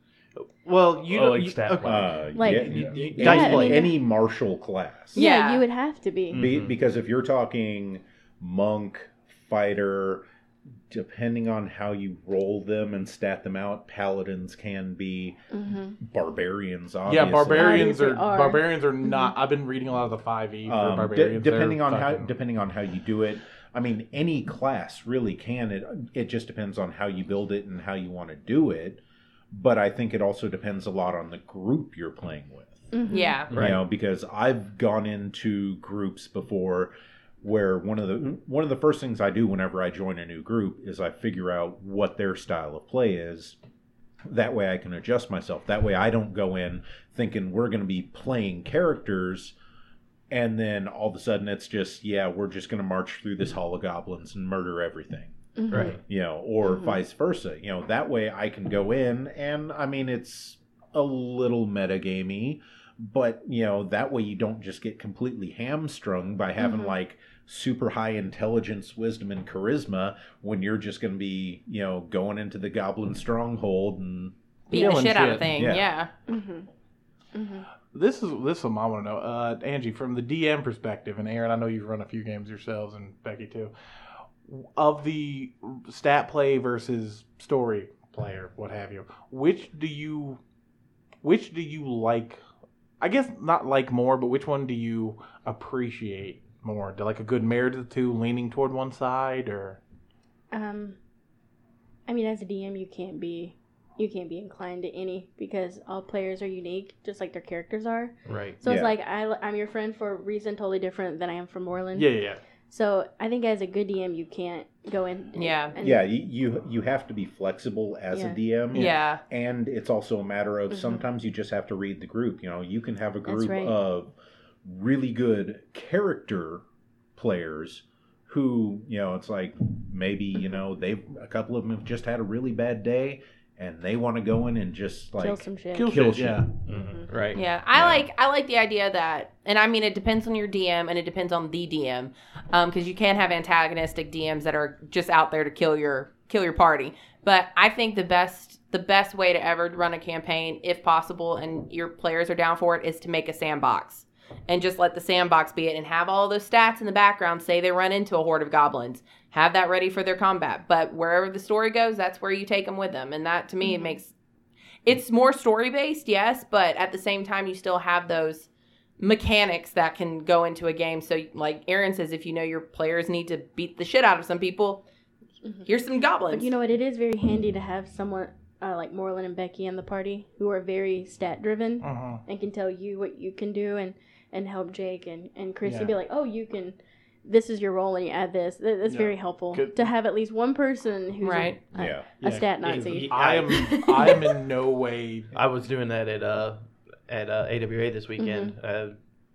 Well, you Oh, know, like you, stat okay. play. Uh, Like- yeah, You- y- you- any, dice Yeah, I play. mean- any martial class. Yeah, Yeah. you would have to be. Be, Mhm. because if you're talking monk, fighter, depending on how you roll them and stat them out, paladins can be hmm barbarians. Obviously. Yeah, barbarians Obviously are, are. barbarians are not. I've been reading a lot of the five e for Um, de- barbarians. depending They're on how fucking- depending on how you do it. I mean, any class really can. It it just depends on how you build it and how you want to do it. But I think it also depends a lot on the group you're playing with. hmm Yeah. Right. You know, because I've gone into groups before where one of the one of the first things I do whenever I join a new group is I figure out what their style of play is. That way I can adjust myself. That way I don't go in thinking we're going to be playing characters and then all of a sudden it's just, yeah, we're just going to march through this hall of goblins and murder everything. hmm Right. You know, or Mhm. vice versa. You know, that way I can go in and I mean it's a little metagamey, but you know, that way you don't just get completely hamstrung by having Mhm. like super high intelligence, wisdom, and charisma when you're just going to be, you know, going into the goblin stronghold and Beating the Killing shit out of shit. thing. Yeah. Yeah. hmm hmm This is this is what I want to know, uh, Angie, from the D M perspective, and Aaron, I know you've run a few games yourselves, and Becky too. Of the stat play versus story player, what have you, which do you, which do you like? I guess not like more, but which one do you appreciate more? Do you like a good marriage of the two, leaning toward one side, or Um, I mean, as a D M, you can't be you can't be inclined to any because all players are unique, just like their characters are. Right. So it's Yeah. like I, I'm your friend for a reason totally different than I am for Moreland. yeah, yeah, yeah. So I think as a good D M, you can't go in. and- Yeah. and- Yeah, you, you you have to be flexible as Yeah. a D M. Yeah. And it's also a matter of Mhm. sometimes you just have to read the group. You know, you can have a That's group right. of really good character players who, you know, it's like maybe, you know, they've a couple of them have just had a really bad day and they want to go in and just like kill some shit. Kill, Kill shit, shit. yeah. Mm-hmm. Right. Yeah, I Yeah. like I like the idea that, and I mean it depends on your D M and it depends on the D M, because you can have antagonistic D Ms that are just out there to kill your kill your party. But I think the best the best way to ever run a campaign, if possible, and your players are down for it, is to make a sandbox and just let the sandbox be it, and have all those stats in the background. Say they run into a horde of goblins, have that ready for their combat. But wherever the story goes, that's where you take them with them, and that to me it Mhm. makes. It's more story based, yes, but at the same time, you still have those mechanics that can go into a game. So, like Aaron says, if you know your players need to beat the shit out of some people, Mhm. here's some goblins. But you know what? It is very handy to have someone uh, like Moreland and Becky in the party who are very stat driven Uh-huh. and can tell you what you can do and, and help Jake and, and Chris Yeah. and be like, oh, you can, this is your role and you add this. That- That's Yeah. very helpful Good. to have at least one person who's a- Right. a, Yeah. a Yeah. stat Yeah, Nazi. he- I am I am in no way. I was doing that at uh at uh, A W A this weekend. Uh,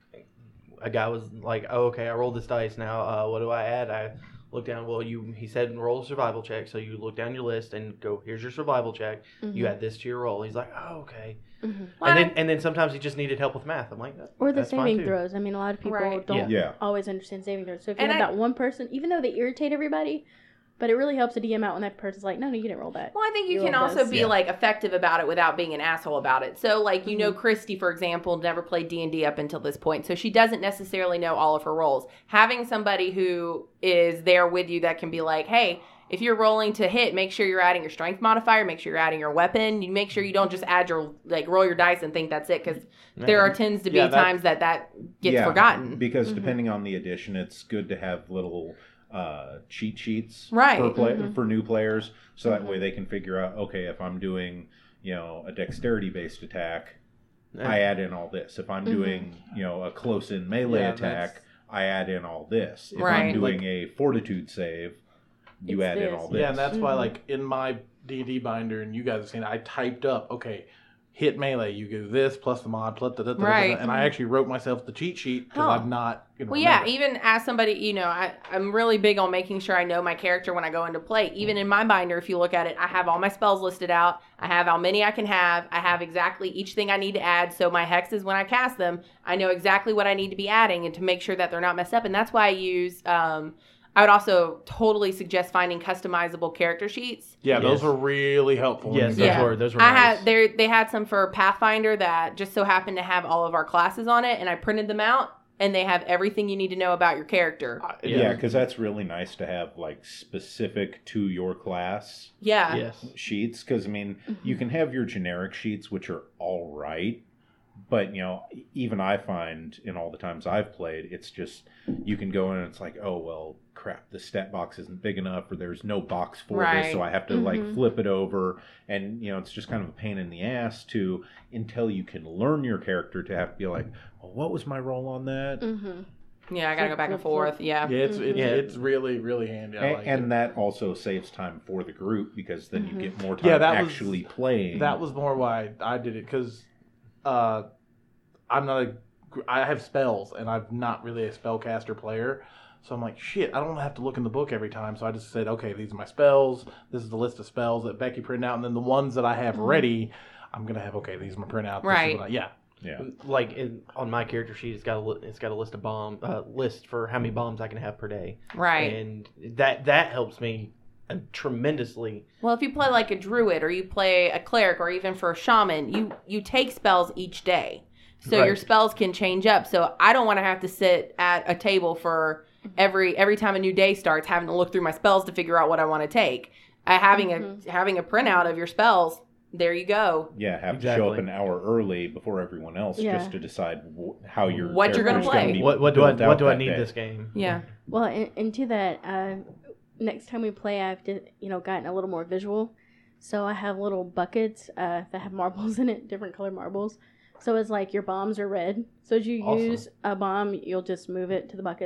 a guy was like, "Oh, okay, I rolled this dice. Now, uh, what do I add?" I looked down. Well, you he said roll a survival check. So you look down your list and go, "Here's your survival check. You Mhm. add this to your roll." He's like, "Oh, okay." Mhm. Well, And then and then sometimes he just needed help with math. I'm like, Or the "That's fine, saving too." throws. I mean, a lot of people Right. don't Yeah. always understand saving throws. So if you And have I- that one person, even though they irritate everybody, but it really helps a D M out when that person's like, no, no, you didn't roll that. Well, I think you You can love also this. be Yeah. like effective about it without being an asshole about it. So, like you know, Mhm. Christy, for example, never played D and D up until this point, so she doesn't necessarily know all of her roles. Having somebody who is there with you that can be like, hey, if you're rolling to hit, make sure you're adding your strength modifier, make sure you're adding your weapon. You make sure you don't just add your like roll your dice and think that's it, because there are tends to be Yeah, that's- times that that gets Yeah, forgotten. Because Mhm. depending on the edition, it's good to have little uh, cheat sheets Right. for play, Mhm. for new players, so that Mhm. way they can figure out, okay, if I'm doing, you know, a dexterity based attack, Yeah. I add in all this. If I'm Mhm. doing, you know, a close in melee Yeah, attack, that's- I add in all this. If Right. I'm doing a fortitude save, you It's add in this. all this. Yeah, and that's why, Mhm. like in my D and D binder, and you guys have seen, it, I typed up, okay, hit melee, you do this plus the mod plus the da, da, da, da, Right. and I actually wrote myself the cheat sheet because Oh. I'm not. Gonna Well, yeah, remember. even as somebody, you know, I, I'm really big on making sure I know my character when I go into play. Even in my binder, if you look at it, I have all my spells listed out. I have how many I can have. I have exactly each thing I need to add. So my hexes, when I cast them, I know exactly what I need to be adding and to make sure that they're not messed up. And that's why I use, um, I would also totally suggest finding customizable character sheets. yeah, those Yes. were really helpful. when Yes, you those Yeah. were those were I nice. had there they had some for Pathfinder that just so happened to have all of our classes on it, and I printed them out, and they have everything you need to know about your character. I- Yeah, because that's really nice to have like specific to your class Yeah. Yes. sheets. Because I mean, you can have your generic sheets, which are all right, but you know, even I find in all the times I've played, it's just you can go in and it's like, oh well, crap, the stat box isn't big enough, or there's no box for Right. this, so I have to like Mhm. flip it over, and you know, it's just kind of a pain in the ass to until you can learn your character to have to be like, well, what was my role on that? Mm-hmm. Yeah, I gotta go back and forth. Yeah. Yeah, it's it's, Yeah. it's really really handy. I and, like and it. that also saves time for the group because then Mhm. you get more time Yeah, that was- actually playing. That was more why I did it because uh, I'm not a. I have spells and I'm not really a spellcaster player, so I'm like, shit, I don't have to look in the book every time. So I just said, okay, these are my spells. This is the list of spells that Becky printed out, and then the ones that I have Mhm. ready, I'm gonna have. Okay, these are my printout. This is Right. what I- yeah. yeah. Like in, on my character sheet, it's got a li- it's got a list of bomb uh, list for how many bombs I can have per day, Right. and that that helps me uh, tremendously. Well, if you play like a druid or you play a cleric or even for a shaman, you you take spells each day. So your Right. spells can change up. So I don't want to have to sit at a table for every every time a new day starts having to look through my spells to figure out what I want to take. Uh, having Mhm. a having a printout of your spells, there you go. Yeah, have to show up Exactly. an hour early before everyone else Yeah. just to decide wh- how your What you're gonna character's play. be What what do I built out what do I that need day. this game? Yeah. Well, and, and to that, uh, next time we play, I've did, you know gotten a little more visual. So I have little buckets uh, that have marbles in it, different colored marbles. So it's like your bombs are red. So as you Awesome. use a bomb, you'll just move it to the buckets.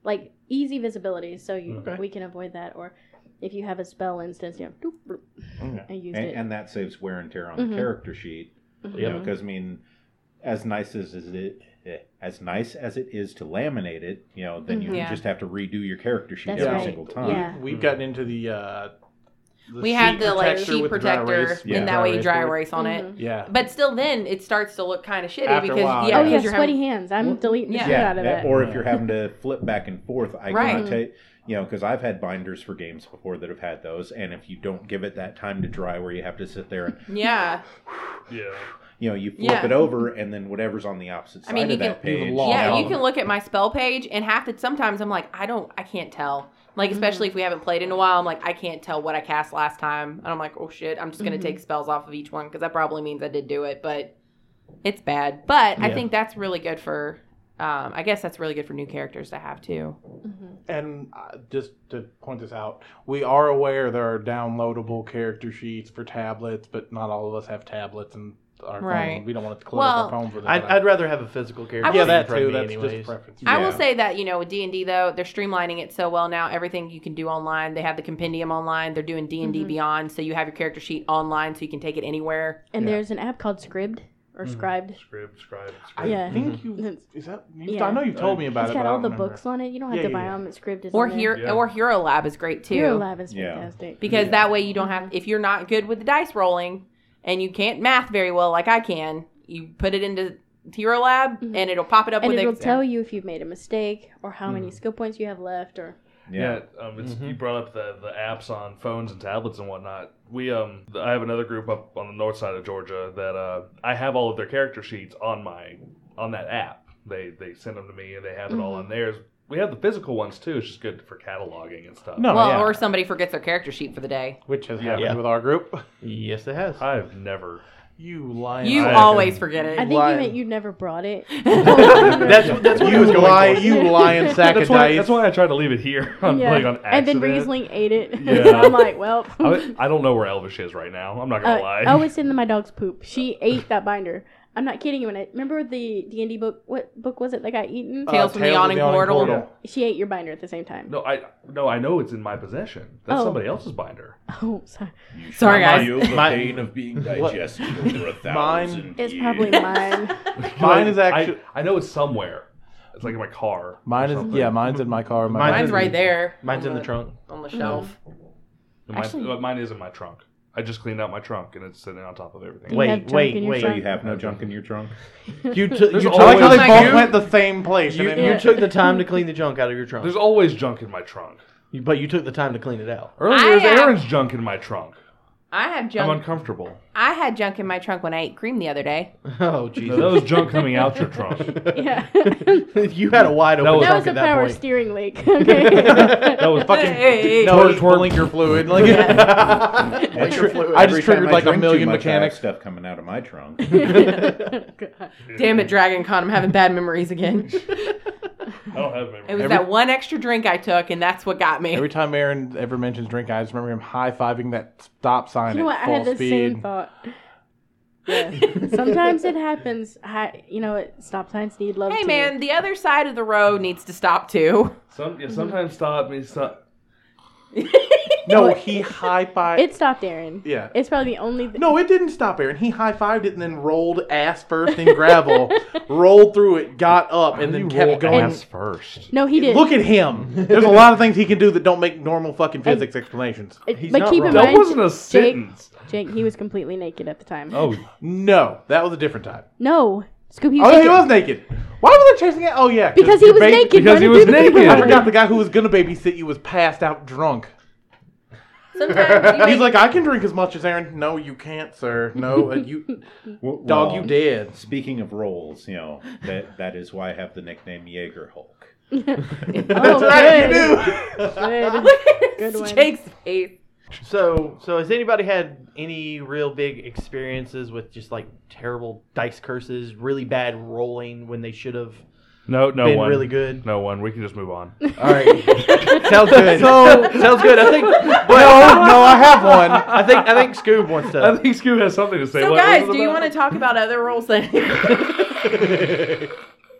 like easy visibility, so you Okay. we can avoid that. Or if you have a spell instance, you know, doop, bloop, Okay. and use and, it. and that saves wear and tear on Mhm. the character sheet. Mhm. You know, because I mean, as nice as is it, eh, as nice as it is to laminate it, you know, then you Mhm. Yeah. just have to redo your character sheet That's every right. single time. Yeah. We've gotten into the. Uh, the We had sheet the like protector sheet with the dry protector, erase. Yeah. and that Dry way you erase dry board. erase on it. Mhm. Yeah. But still, then it starts to look kind of shitty After a because while, yeah, oh yeah. yeah, because you're sweaty having, hands. I'm deleting the Yeah. shit out of that. Or if you're having to flip back and forth, I Right. can take, you know, because I've had binders for games before that have had those, and if you don't give it that time to dry where you have to sit there and, yeah, Yeah. you know, you flip Yeah. it over, and then whatever's on the opposite I side mean, you of that can- you page. can log yeah. out. You can look at my spell page, and half the sometimes I'm like, I don't, I can't tell. Like especially if we haven't played in a while, I'm like, I can't tell what I cast last time, and I'm like, oh shit, I'm just gonna Mhm. take spells off of each one because that probably means I did do it, but it's bad. But I Yeah. think that's really good for. Um, I guess that's really good for new characters to have too. Mhm. And uh, just to point this out, we are aware there are downloadable character sheets for tablets, but not all of us have tablets and our Right. phones. We don't want to clutter Well, our phones with it. I'd, I'd rather have a physical character. I yeah, will- that in front of too. me That's anyways. just preference. I will Yeah. say that, you know, with D and D, though, they're streamlining it so well now. Everything you can do online. They have the compendium online. They're doing D and D Mhm. Beyond, so you have your character sheet online so you can take it anywhere. And Yeah. there's an app called Scribd or Mhm. Scribed. Scribe, scribe, I scribe. Yeah. think you. It's- Is that? You, Yeah. I know you told me about It's it. got but I all don't the remember. books on it. You don't have Yeah, to yeah, buy yeah. them. Scribd is Or on there. Hero, Yeah. or Hero Lab is great too. Hero Lab is Yeah. fantastic. Because Yeah. that way you don't have, if you're not good with the dice rolling and you can't math very well like I can, you put it into Hero Lab Mhm. and it'll pop it up And with it'll ex- tell you if you've made a mistake or how many Mhm. skill points you have left. Or Yeah, um, it's, Mhm. you brought up the, the apps on phones and tablets and whatnot. We um, I have another group up on the north side of Georgia that uh, I have all of their character sheets on my on that app. They they send them to me and they have it all on theirs. We have the physical ones too. It's just good for cataloging and stuff. No, well, yeah. or somebody forgets their character sheet for the day. Which has Yeah. happened Yeah. with our group. Yes, it has. I've never. You lying. You I- always forget it. I think Why- you meant you never brought it. That's what- that's what he You was going lie. for. You lying sack That's of why, dice. that's why I tried to leave it here on, yeah. like, on and then accident. Riesling ate it. Yeah. So I'm like, well. I, I don't know where Elvish is right now. I'm not gonna Uh, lie. oh, it's in my dog's poop. She ate that binder. I'm not kidding you. When I remember the D and D book, what book was it that got eaten? Uh, Tales from the Yawning Portal. She ate your binder at the same time. No, I no, I know it's in my possession. That's Oh. somebody else's binder. Oh, sorry. You Sorry, shall guys. feel the My- pain of being digested over a thousand Mine- It's years. probably mine. Mine is actually. I, I know it's somewhere. It's like in my car. or Mine is something. yeah. Mine's in my car. My Mine's Mine's in- right there. Mine's on in the trunk. on the shelf. Mine, Actually- uh, mine is in my trunk. I just cleaned out my trunk and it's sitting on top of everything. Do you Wait, have junk wait, in your wait. So trunk? you have no junk in your trunk? You, took There's you, I like how always- they Oh my both God. went the same place. you, and then you Yeah. took the time to clean the junk out of your trunk. There's always junk in my trunk. You- but you took the time to clean it out. Earlier, I there's have- Aaron's junk in my trunk. I have I'm junk. uncomfortable. I had junk in my trunk when I ate cream the other day. Oh, No, Jesus. that was junk coming out your trunk. Yeah. You had a wide open That was- That trunk was a at that power point. steering leak. Okay. That was fucking. Hey, no, Twerk, it's twerk. blinker fluid. Like, I, Your fluid. I just every time triggered I like a drink too million much, I have mechanics. stuff coming out of my trunk. Damn it, Dragon Con! I'm having bad memories again. I don't have memory. It was Every- that one extra drink I took, and that's what got me. Every time Aaron ever mentions drink, I just remember him high fiving that stop sign You know at what? I full had the speed. same thought. Yeah. Sometimes it happens. I, you know, it, stop signs need love Hey too. man, the other side of the road needs to stop too. Some, yeah, sometimes stop me. Stop. No, he high fived. It stopped Aaron. Yeah. It's probably the only. Th- No, it didn't stop Aaron. He high fived it and then rolled ass first in gravel, rolled through it, got up, and then kept going. ass first. no, he didn't. Look at him. There's a lot of things he can do that don't make normal fucking physics explanations. It- He's but not keep in wrong. That mind, wasn't a Jake, sentence. Jake, he was completely naked at the time. Oh, No, that was a different time. No, Scooby. Oh, yeah, he naked. was naked. Why was I chasing it? Oh, yeah. Because he your was baby- naked. Because he running was through the naked. I neighborhood. forgot the guy who was going to babysit you was passed out drunk. Sometimes you He's make- like, I can drink as much as Aaron. No, you can't, sir. No, uh, you Well, dog, you dead. Speaking of roles, you know, that that is why I have the nickname Jaeger Hulk. Oh, That's right, you good. do. Good. Look at Good one. Jake's face. So, so has anybody had any real big experiences with just like terrible dice curses, really bad rolling when they should have no, no been one. really good? No one. We can just move on. All right, sounds good. So- sounds good. I think. No, no, I have one. I think. I think Scoob wants I to. think Scoob has something to say. So What- guys, what do you about- want to talk about other roles then?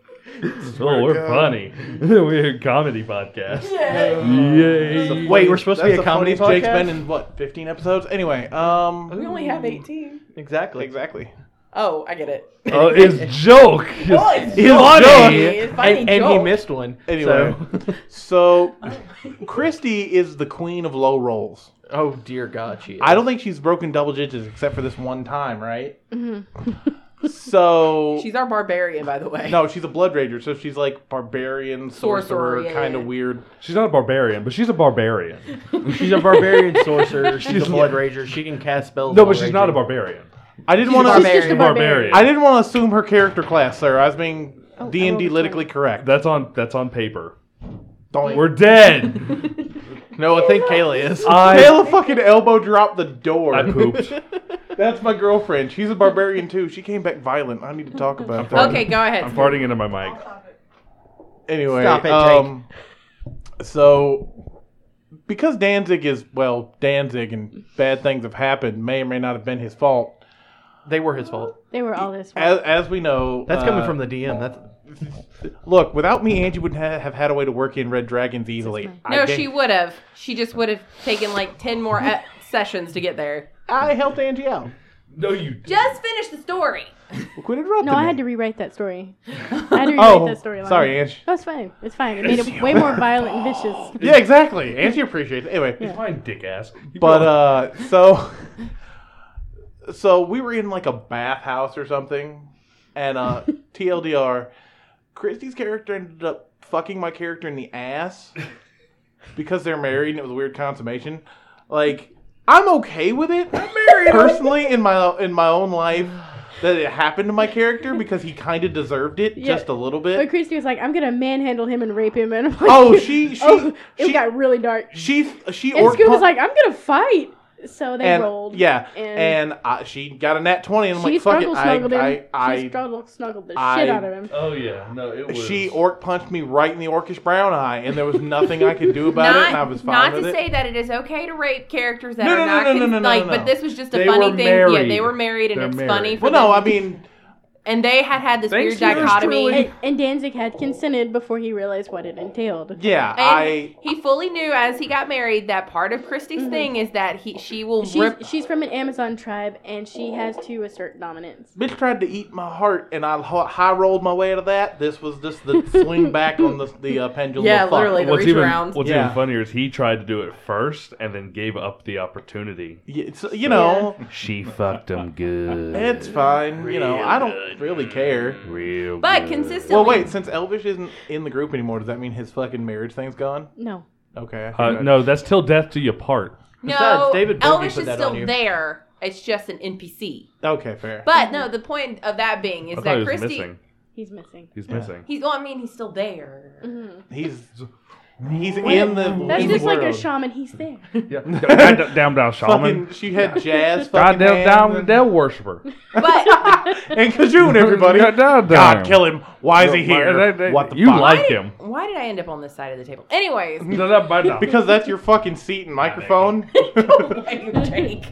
Oh, we're funny. We're a comedy podcast. Yay. Wait, we're supposed to That's be a the comedy funniest Jake's podcast? been in what, fifteen episodes? Anyway, um, We only have eighteen. Exactly. exactly. Oh, I get it. Oh, it's joke. Oh, it's He's funny. funny. It's funny And, and he joke. missed one. Anyway, So. so Christy is the queen of low rolls. Oh, dear God, she is. I don't think she's broken double digits except for this one time, right? Mm-hmm. So She's our barbarian, by the way. no, she's a blood rager, so she's like barbarian, sorcerer, Sorcerer, yeah, kind of yeah. weird. She's not a barbarian, but she's a barbarian. She's a barbarian sorcerer. She's, She's- a blood rager. She can cast spells. No, while but she's not a raging. barbarian. I didn't She's want a to. She's just a She's a barbarian. barbarian. I didn't want to assume her character class, sir. I was being Oh, D and I D rolled a politically twenty. correct. That's on that's on paper. Don't. We're dead. No, I think Kayla is. I Kayla fucking elbow dropped the door. I pooped. That's my girlfriend. She's a barbarian too. She came back violent. I need to talk about that. Okay, go ahead. I'm farting into my mic. Anyway, Stop it, um, so because Danzig is well Danzig and bad things have happened, may or may not have been his fault. They were his fault. They were all his fault. As, as we know, That's coming uh, from the D M. That's look. Without me, Angie would ha- have had a way to work in Red Dragons easily. I No, ga- she would have. She just would have taken like ten more e- sessions to get there. I helped Angie out. No, you. Just finish the story. Well, quit interrupting No, I me. had to rewrite that story. I had to rewrite Oh, that storyline. sorry, Angie. No, it's fine. It's fine. It made it way more violent and vicious. Yeah, exactly. Angie appreciates it. Anyway, It's fine, dick ass. You but go. uh, so so we were in like a bathhouse or something, and uh, T L D R, Christy's character ended up fucking my character in the ass because they're married and it was a weird consummation. Like, I'm okay with it. I'm married personally in my in my own life that it happened to my character because he kind of deserved it Yeah. just a little But bit. Christy was like, I'm going to manhandle him and rape him. And I'm like, Oh, she she oh, it she, got really dark. she she And orc Scoot was pun- like, I'm going to fight. So they and rolled. yeah, And, and I, she got a nat twenty, and I'm she like, fuck it, struggle I snuggled him. I I, she struggle snuggled the I- shit out of him. Oh yeah, no, it was. she orc punched me right in the orcish brown eye, and there was nothing I could do about it, and I was fine not with to it. say that it is okay to rape characters that No, are no, no, not no, no, cons- no, no, like, no. but this was just a They funny were thing. Yeah, married. they were married, and They're it's married. funny for well, no, them. I mean, and they had had this Thanks, weird yours dichotomy. truly. And, and Danzig had consented before he realized what it entailed. yeah, And I he fully knew as he got married that part of Christy's thing is that he she will She's, rip. she's from an Amazon tribe, and she has to assert dominance. bitch tried to eat my heart, and I ho- high rolled my way out of that. This was just the swing back on the the uh, pendulum. Yeah, of fuck. literally. What's reach even around. what's Yeah. even funnier is he tried to do it first and then gave up the opportunity. Yeah, it's, you know, She fucked him good. it's fine. You know, Real I don't good. really care. Real But good. consistently. Well, wait, since Elvish isn't in the group anymore, does that mean his fucking marriage thing's gone? No. Okay. I Uh, figured- no, that's till death do you part. No, Besides, David Bowie Elvish put is that still on you. there. It's just an N P C. Okay, fair. But no, the point of that being is I thought that he was Christy. missing. He's missing. He's Yeah. missing. He's. Well, I mean, he's still there. Mm-hmm. He's he's in the. That's in just the like a world. shaman. He's there. Yeah. down, down, down, shaman. Fucking, she had jazz. fucking Goddamn, hands down, and, down worshiper. But and Kajun, everybody. God, down, God, down. kill him. Why is he No, here? they- they- what the you fuck? like why did, him. why did I end up on this side of the table? Anyways, No, no, but no. Because that's your fucking seat and microphone. why you Jake?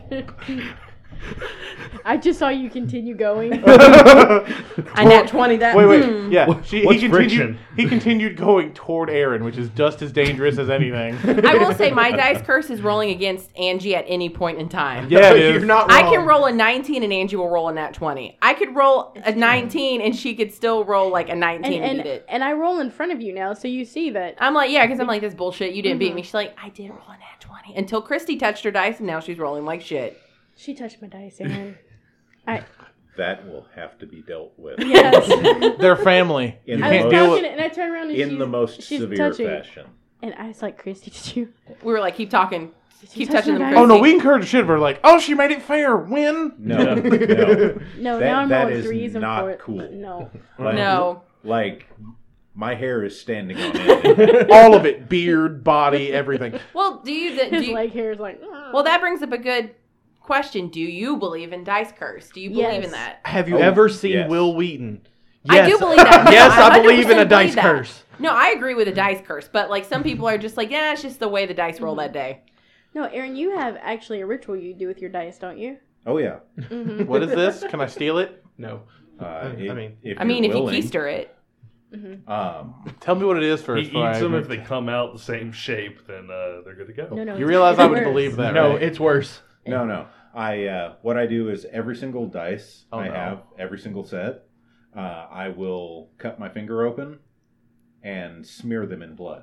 I just saw you continue going. I nat twenty that. Wait, wait. Hmm. Yeah, What- she, he what's continued. friction? He continued going toward Aaron, which is just as dangerous as anything. I will say my dice curse is rolling against Angie at any point in time. Yeah, it is. You're not I wrong. can roll a nineteen and Angie will roll a nat twenty. I could roll a nineteen and she could still roll like a and, nineteen and, and, beat it. and I roll in front of you now, so you see that. I'm like, yeah, because I'm like, this bullshit. You didn't beat Mhm. me. She's like, I did roll a nat twenty. Until Christy touched her dice and now she's rolling like shit. She touched my dice, Aaron. I That will have to be dealt with yes. They're family. In You the I was can't most- deal talking, with. and I turned around and in she's, the most she's severe touching. fashion. And I was like, Christy, did you? We were like, keep talking. Did you Keep touch touching my them, dice? Oh no, we encouraged shit of her like, oh, she made it fair. Win. No, Yeah. no. No, That- now I'm that rolling is threes and not fours. cool. No. Like, No. Like, my hair is standing on end. All of it, beard, body, everything. Well, do you? Do His you leg hair is like. well, that brings up a good question. Do you believe in dice curse? Do you believe Yes. in that? Have you Oh, ever seen yes. Will Wheaton? I do believe that. No, yes, I I believe in a one hundred percent dice believe that. curse. No, I agree with a dice curse, but like some people are just like, yeah, it's just the way the dice roll that day. No, Aaron, you have actually a ritual you do with your dice, don't you? Oh, yeah. Mm-hmm. What is this? Can I steal it? No. Uh, I if, mean- if I mean, you're if willing. you keister it, Mm-hmm. Um, Tell me what it is He first. eats before I them agree. if they come out the same shape, then uh, they're good to go. No, no. You it's realize I would worse. believe that, no, right? it's worse. no, no. I uh, what I do is every single dice Oh, I no. have, every single set, uh, I will cut my finger open and smear them in blood.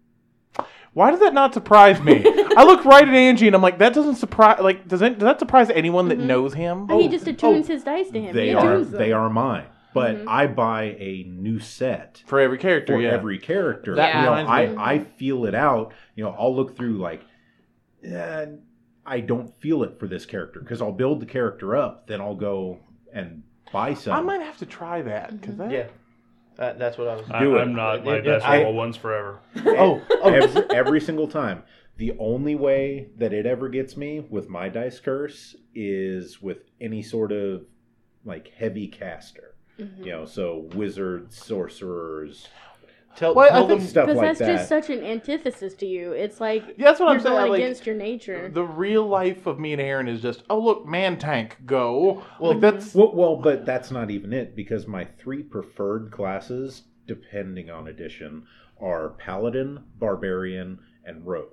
Why does that not surprise me? I look right at Angie and I'm like, that doesn't surprise. Like, does it? Does that surprise anyone that Mhm. knows him? Oh, he just attunes oh, his dice to him. They he are attunes them. they are mine, but Mhm. I buy a new set For every character, for yeah. every character. That you know, reminds I, me. I feel it out. You know, I'll look through like, eh, I don't feel it for this character because I'll build the character up, then I'll go and buy some. I might have to try that because that. Yeah, that, that's what I was. I, Do it. I'm not. My It- it- dice I- roll ones forever. Oh, oh, every, every single time. The only way that it ever gets me with my dice curse is with any sort of like heavy caster. Mhm. You know, so wizards, sorcerers, tell, Well, I tell think them. stuff Because like that's that. just such an antithesis to you. It's like Yeah, that's what you're I'm saying. going Like, against your nature. the real life of me and Aaron is just, oh look, man tank, go. Well, like that's Well, well, but that's not even it because my three preferred classes, depending on edition, are Paladin, Barbarian, and Rogue.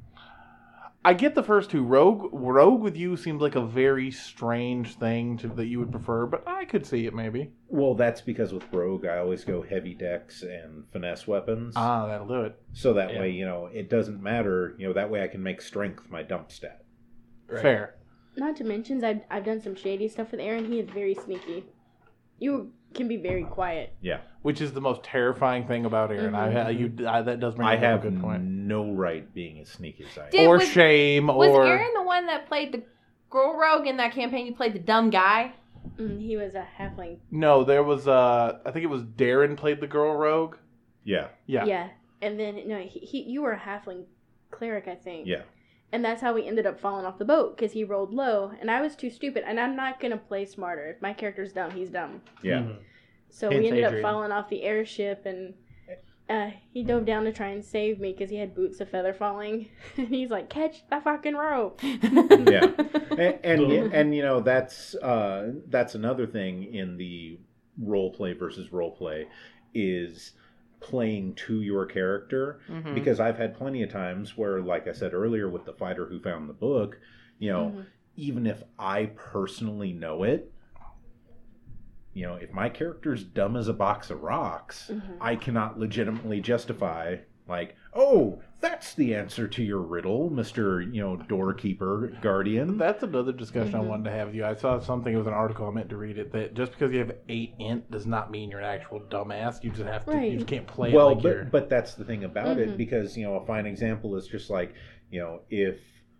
I get the first two. Rogue, rogue with you seems like a very strange thing to, that you would prefer, but I could see it maybe. Well, that's because with Rogue, I always go heavy dex and finesse weapons. Ah, that'll do it. So that Yeah. way, you know, it doesn't matter. You know, that way I can make strength my dump stat. Right. Fair. Not to mention, I've, I've done some shady stuff with Aaron. He is very sneaky. You can be very quiet. Yeah. Which is the most terrifying thing about Aaron. I, I you I, that does bring I up have a good point. no right being as sneaky as I am. Did- Or was- shame, Was or Aaron the one that played the girl rogue in that campaign? You played the dumb guy. Mm, he was a halfling. no? There was uh, I think it was Darren played the girl rogue. Yeah. Yeah. Yeah. And then, no, he, he you were a halfling cleric, I think. Yeah. And that's how we ended up falling off the boat, because he rolled low, and I was too stupid, and I'm not going to play smarter. If my character's dumb, he's dumb. Yeah. Mhm. So Hence we ended Adrian. up falling off the airship, and uh, he dove down to try and save me because he had boots of feather falling. And he's like, catch the fucking rope. Yeah. And, and and you know that's uh, that's another thing in the role play versus role play is playing to your character. Mhm. Because I've had plenty of times where, like I said earlier, with the fighter who found the book, you know, Mhm. even if I personally know it, you know, if my character's dumb as a box of rocks, Mhm. I cannot legitimately justify, like, oh, that's the answer to your riddle, Mister, you know, doorkeeper, guardian. That's another discussion I Mhm. wanted to have with you. I saw something, it was an article, I meant to read it, that just because you have eight int does not mean you're an actual dumbass. You just have to, Right. you just can't play well, it like you're... but, but that's the thing about it, Mhm. because, you know, a fine example is just like, you know, if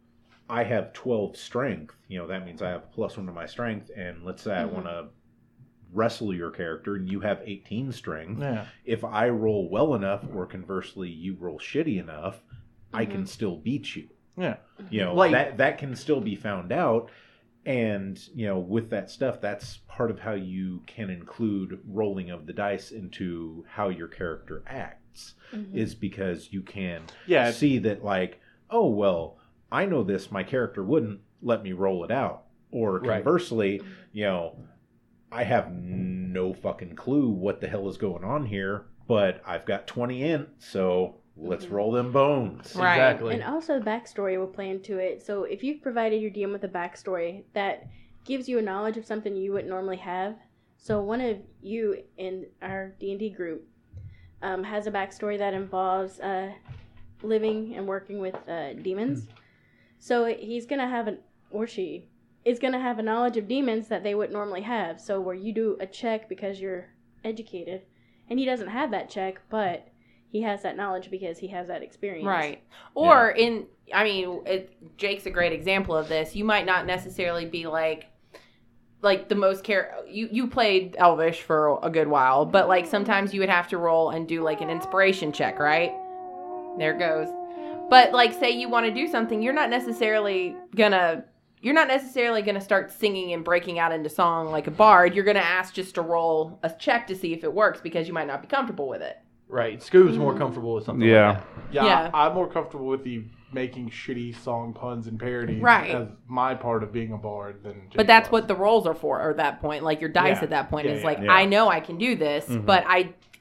I have twelve strength, you know, that means I have plus one to my strength, and let's say I Mhm. want to wrestle your character and you have eighteen strength. Yeah. If I roll well enough, or conversely, you roll shitty enough, I can still beat you. Yeah. You know, Like- that that can still be found out. And, you know, with that stuff, that's part of how you can include rolling of the dice into how your character acts, Mhm. is because you can Yeah. see that, like, oh, well, I know this, my character wouldn't, let me roll it out. Or Right. conversely, you know, I have no fucking clue what the hell is going on here, but I've got twenty int, so let's Mhm. roll them bones. Right. Exactly. And also the backstory will play into it. So if you've provided your D M with a backstory that gives you a knowledge of something you wouldn't normally have. So one of you in our D and D group um, has a backstory that involves uh, living and working with uh, demons. So he's going to have an, or she is going to have a knowledge of demons that they wouldn't normally have. So where you do a check because you're educated, and he doesn't have that check, but he has that knowledge because he has that experience. Right. Or in, I mean, it, Jake's a great example of this. You might not necessarily be like, like the most care. You you played Elvish for a good while, but like sometimes you would have to roll and do like an inspiration check, right? There it goes. But like, say you want to do something, you're not necessarily gonna. You're not necessarily going to start singing and breaking out into song like a bard. You're going to ask just to roll a check to see if it works because you might not be comfortable with it. Right. Scoob's more comfortable with something Yeah. like that. Yeah, Yeah. I, I'm more comfortable with the making shitty song puns and parodies Right. as my part of being a bard than Jake But that's was. what the rolls are for at that point. Like your dice Yeah. at that point Yeah, is yeah, like, yeah. I know I can do this, Mhm. but I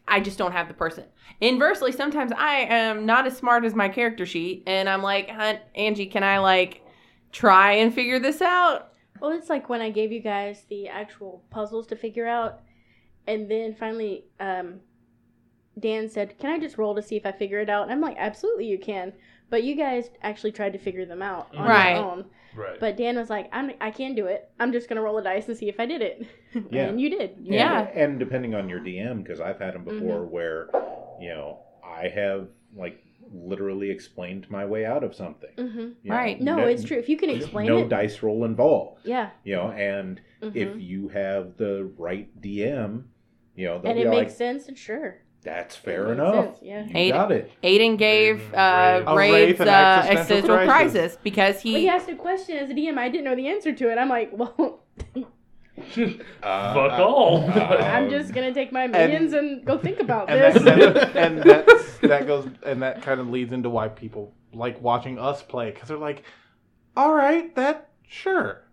I just don't have the person. Inversely, sometimes I am not as smart as my character sheet, and I'm like, Hunt, Angie, can I like try and figure this out? Well, it's like when I gave you guys the actual puzzles to figure out, and then finally um, Dan said, can I just roll to see if I figure it out? And I'm like, absolutely you can. But you guys actually tried to figure them out on Right. your own. Right. But Dan was like, I'm, I can do it. I'm just going to roll a dice and see if I did it. Yeah. And you did. You Yeah. And, and depending on your D M, because I've had them before where, you know, I have like literally explained my way out of something. Mm-hmm. you know. Right. No, it's true. If you can explain no it. dice roll involved. Yeah. You know, and Mhm. if you have the right D M, you know, they'll And be it like, makes sense, and sure. that's It fair makes enough. sense, yeah. You Aiden- got it. Aiden gave Aiden, uh, Wraith. Oh, Wraith's Wraith, an uh, existential existential crisis. crisis. because Well, he he. asked a question as a D M. I didn't know the answer to it. I'm like, well, Uh, Fuck all. I'm um, just going to take my minions and, go think about And, this. that, and, and that's, that goes and that kind of leads into why people like watching us play because they're like, all right, that sure.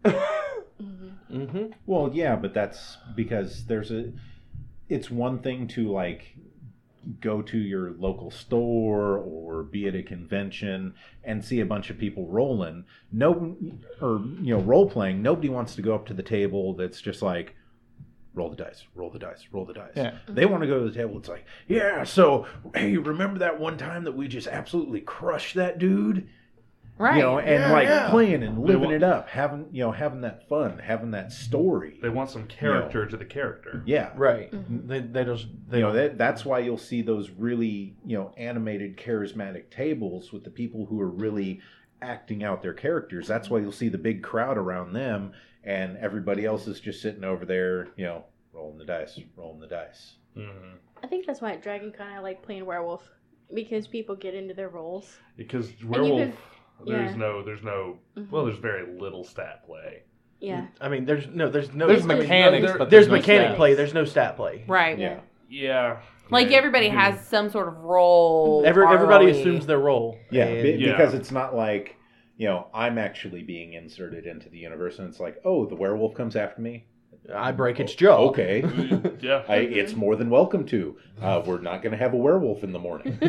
Mm-hmm. Well, yeah, but that's because there's a. It's one thing to like go to your local store or be at a convention and see a bunch of people rolling. No, or you know, role playing. Nobody wants to go up to the table that's just like, roll the dice, roll the dice, roll the dice. Yeah. They want to go to the table. It's like, yeah. So hey, remember that one time that we just absolutely crushed that dude? Right. You know, and Yeah, like yeah. playing and They living wa- it up, having you know, having that fun, having that story. They want some character to the character. Yeah. Right. Mhm. They, they just they You know, that, that's why you'll see those really, you know, animated, charismatic tables with the people who are really acting out their characters. That's why you'll see the big crowd around them, and everybody else is just sitting over there, you know, rolling the dice, rolling the dice. Mm-hmm. I think that's why at Dragon Con I like playing werewolf. Because people get into their roles. Because you werewolf, can- there's yeah. no, there's no, Mhm. well, there's very little stat play. Yeah. I mean, there's no, there's no, There's I mean, mechanics, there- but there's, there's no mechanic stats. play. There's no stat play. Right. Yeah. Yeah. Like Yeah, everybody you can- has some sort of role. Every, everybody R O E. assumes their role. Yeah, And- be- Yeah. because it's not like, you know, I'm actually being inserted into the universe, and it's like, oh, the werewolf comes after me. I break its jaw. Okay. Yeah. I, it's more than welcome to. Uh, we're not going to have a werewolf in the morning.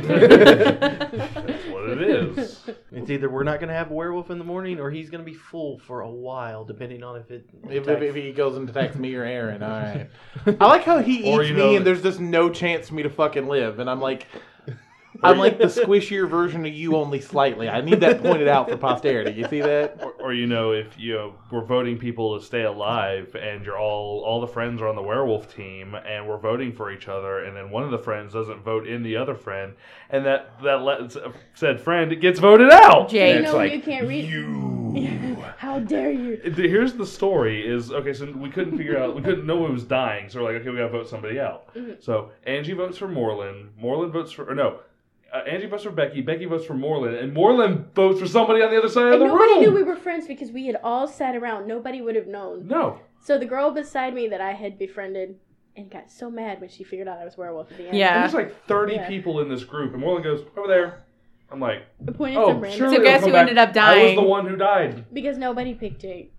That's what it is. It's either we're not going to have a werewolf in the morning, or he's going to be full for a while, depending on if it. If, if, if he goes and attacks me or Aaron, all right. I like how he Or, eats you me know- and there's just no chance for me to fucking live, and I'm like, I'm like the squishier version of you, only slightly. I need that pointed out for posterity. You see that? Or, or you know, if you know, we're voting people to stay alive, and you're all all the friends are on the werewolf team, and we're voting for each other, and then one of the friends doesn't vote in the other friend, and that that let, said friend gets voted out. Jay, You It's know like, you can't read. You. How dare you? The- Here's the story: is okay. So we couldn't figure out. We couldn't. No one was dying. So we're like, okay, we gotta vote somebody out. Mhm. So Angie votes for Moreland. Moreland votes for or no. Uh, Angie votes for Becky. Becky votes for Moreland, and Moreland votes for somebody on the other side of And the nobody room. knew we were friends because we had all sat around. Nobody would have known. No. So the girl beside me that I had befriended and got so mad when she figured out I was werewolf at the end. Yeah. And there's like thirty Yeah. people in this group, and Moreland goes over there. I'm like, I pointed oh, some random surely So they'll guess come who back. ended up I was dying? the one who died. because nobody picked Jake.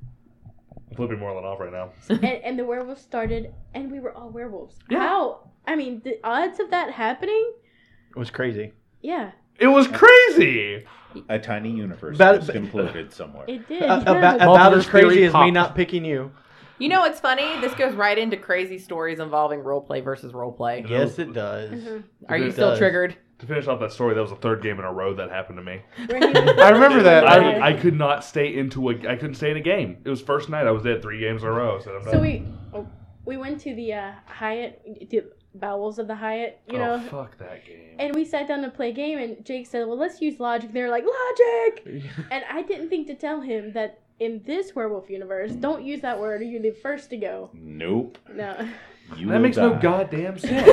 I'm flipping Moreland off right now. and, and the werewolf started, and we were all werewolves. Yeah. How? I mean, the odds of that happening? It was crazy. Yeah, It was crazy. A tiny universe About- just imploded somewhere. it did. Uh, yeah. about about Multiverse as crazy theory as me popped. not picking you. You know what's funny? This goes right into crazy stories involving roleplay versus roleplay. Yes, it does. Mhm. Are you It still does. triggered? To finish off that story, that was the third game in a row that happened to me. Where he was- I remember that. I, I could not stay into a. I couldn't stay in a game. It was first night. I was dead three games in a row. So, I'm So done. we oh, we went to the uh, Hyatt, the bowels of the Hyatt, you oh know, fuck that game. and we sat down to play a game, and Jake said, "Well, let's use logic." They're like, "Logic," and I didn't think to tell him that in this werewolf universe, don't use that word, or you're the first to go. Nope. No, You that will makes no die. goddamn sense.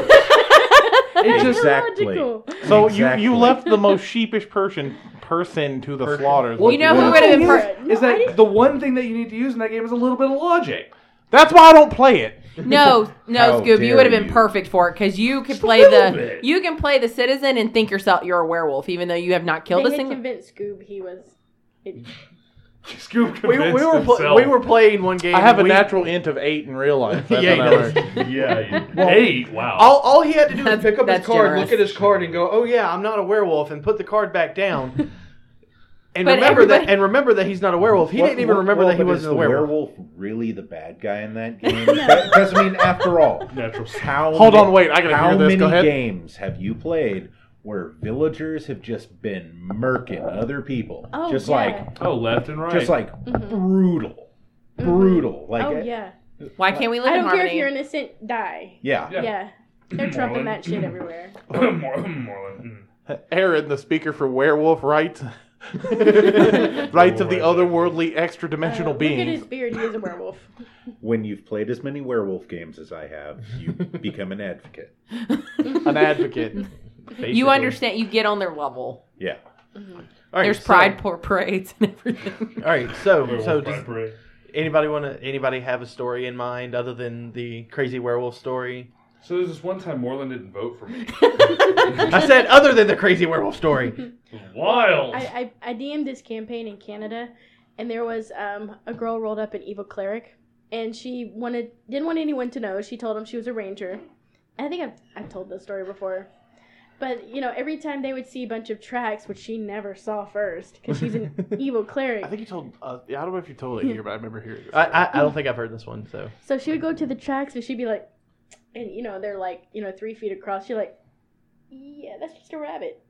it's just- Exactly. illogical. So Exactly. you, you left the most sheepish person person to the Person. slaughter. Well, You know who the would have thing been is- per- No, Is I that didn't- the one thing that you need to use in that game is a little bit of logic. That's why I don't play it. No, no, How Scoob, you dare would have been you. perfect for it because you can Just a play little the bit. you can play the citizen and think yourself you're a werewolf, even though you have not killed They a had single. convinced Scoob he was. It, Scoop We, we convinced were pl- himself. we were playing one game. I have a we, natural int of eight in real life. That's Yeah, how he that does. works. Yeah, you, eight. Wow. All, all he had to do was That's- pick up his that's card, generous. look at his card, and go, "Oh yeah, I'm not a werewolf," and put the card back down. And But remember that. everybody- And remember that he's not a werewolf. He What- didn't even what- remember well, that he but wasn't is a the werewolf. werewolf really the bad guy in that game? Because I mean, after all, Natural. how Hold ma- on, wait, I gotta how hear this. many Go ahead. games have you played where villagers have just been murking other people, Oh, just yeah. like, Oh, left and right. just like Mhm. brutal, brutal, like, oh uh, yeah. Why can't we live I in don't care harmony? if you're innocent, die. yeah. Yeah. Yeah. They're trumping that shit everywhere. Marlon. Marlon. mm. Aaron, the speaker for werewolf rights. Rights of the otherworldly, extra dimensional Uh, Look at his beings. beard, he is a werewolf. When you've played as many werewolf games as I have, you become an advocate. An advocate. Basically. You understand? You get on their level. Yeah. All right, There's so- pride por- parades and everything. All right, so Werewolf so Pride does Parade. anybody want to? Anybody have a story in mind other than the crazy werewolf story? So there's this one time Moreland didn't vote for me. I said other than the crazy werewolf story. It was wild. I, I, I D M'd this campaign in Canada, and there was um, a girl rolled up an evil cleric, and she wanted didn't want anyone to know. She told him she was a ranger. I think I've, I've told this story before. But, you know, every time they would see a bunch of tracks, which she never saw first, because she's an evil cleric. I think you told. Uh, yeah, I don't know if you told it here, but I remember hearing it. I, I I don't think I've heard this one. So So she would go to the tracks, and she'd be like, and, you know, they're like, you know, three feet across. She's like, yeah, that's just a rabbit.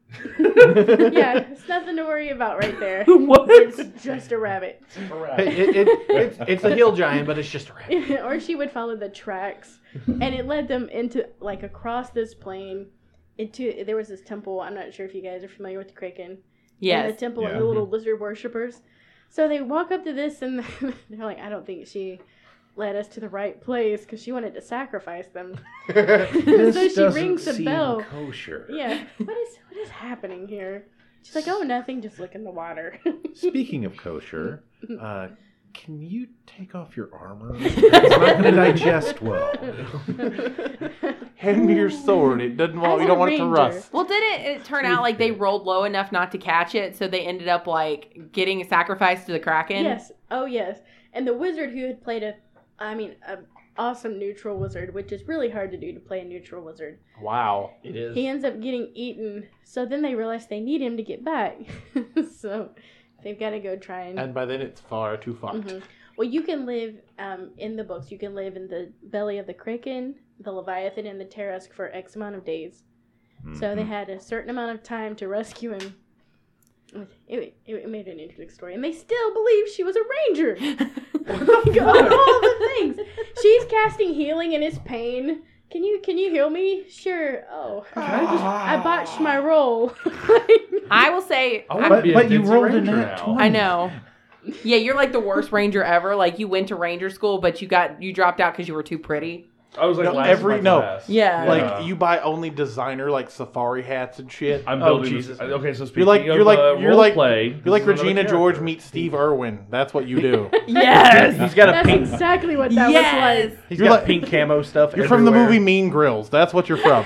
Yeah, it's nothing to worry about right there. What? It's just a rabbit. it, it, it, it's, it's a hill giant, but it's just a rabbit. Or she would follow the tracks, and it led them into, like, across this plain. Into there was this temple. I'm not sure if you guys are familiar with the Kraken. And Yes. the temple Yeah. and the little lizard worshippers. So they walk up to this, and they're like, I don't think she led us to the right place because she wanted to sacrifice them. This So she doesn't rings the seem bell. kosher. Yeah, what is what is happening here? She's like, oh, nothing, just look in the water. Speaking of kosher, uh, can you take off your armor? It's not going to digest well. Hand me your sword. It doesn't want. As You a don't want it to ranger. rust. Well, didn't it turn out like they rolled low enough not to catch it, so they ended up like getting sacrificed to the Kraken? Yes, oh yes. And the wizard who had played a, I mean, a awesome neutral wizard, which is really hard to do to play a neutral wizard. Wow. It is. He ends up getting eaten. So then they realize they need him to get back. So they've got to go try and. And by then it's far too fucked. Mhm. Well, you can live um, in the books. You can live in the belly of the Kraken, the Leviathan, and the Teresk for X amount of days. So they had a certain amount of time to rescue him. It, it, it made an interesting story, and they still believe she was a ranger. Like, of all the things, she's casting healing in his pain. Can you can you heal me? Sure. Oh, I botched my roll. I will say, I I, want to be a but you Ditzy rolled a Ranger nat now. twenty. I know. Yeah, you're like the worst ranger ever. Like you went to ranger school, but you got you dropped out because you were too pretty. I was like No, last every- in my no. class. Yeah. Like Yeah. you buy only designer like safari hats and shit. I'm Oh, building Jesus. this. Okay, so speaking You're like of you're like uh, you're role like play, you're like this is another Regina George character. meets Steve Irwin. That's what you do. Yes. He's got a That's pink. exactly what that Yes. was like. He's You're got like- pink camo stuff. You're from the everywhere. movie Mean Girls. That's what you're from.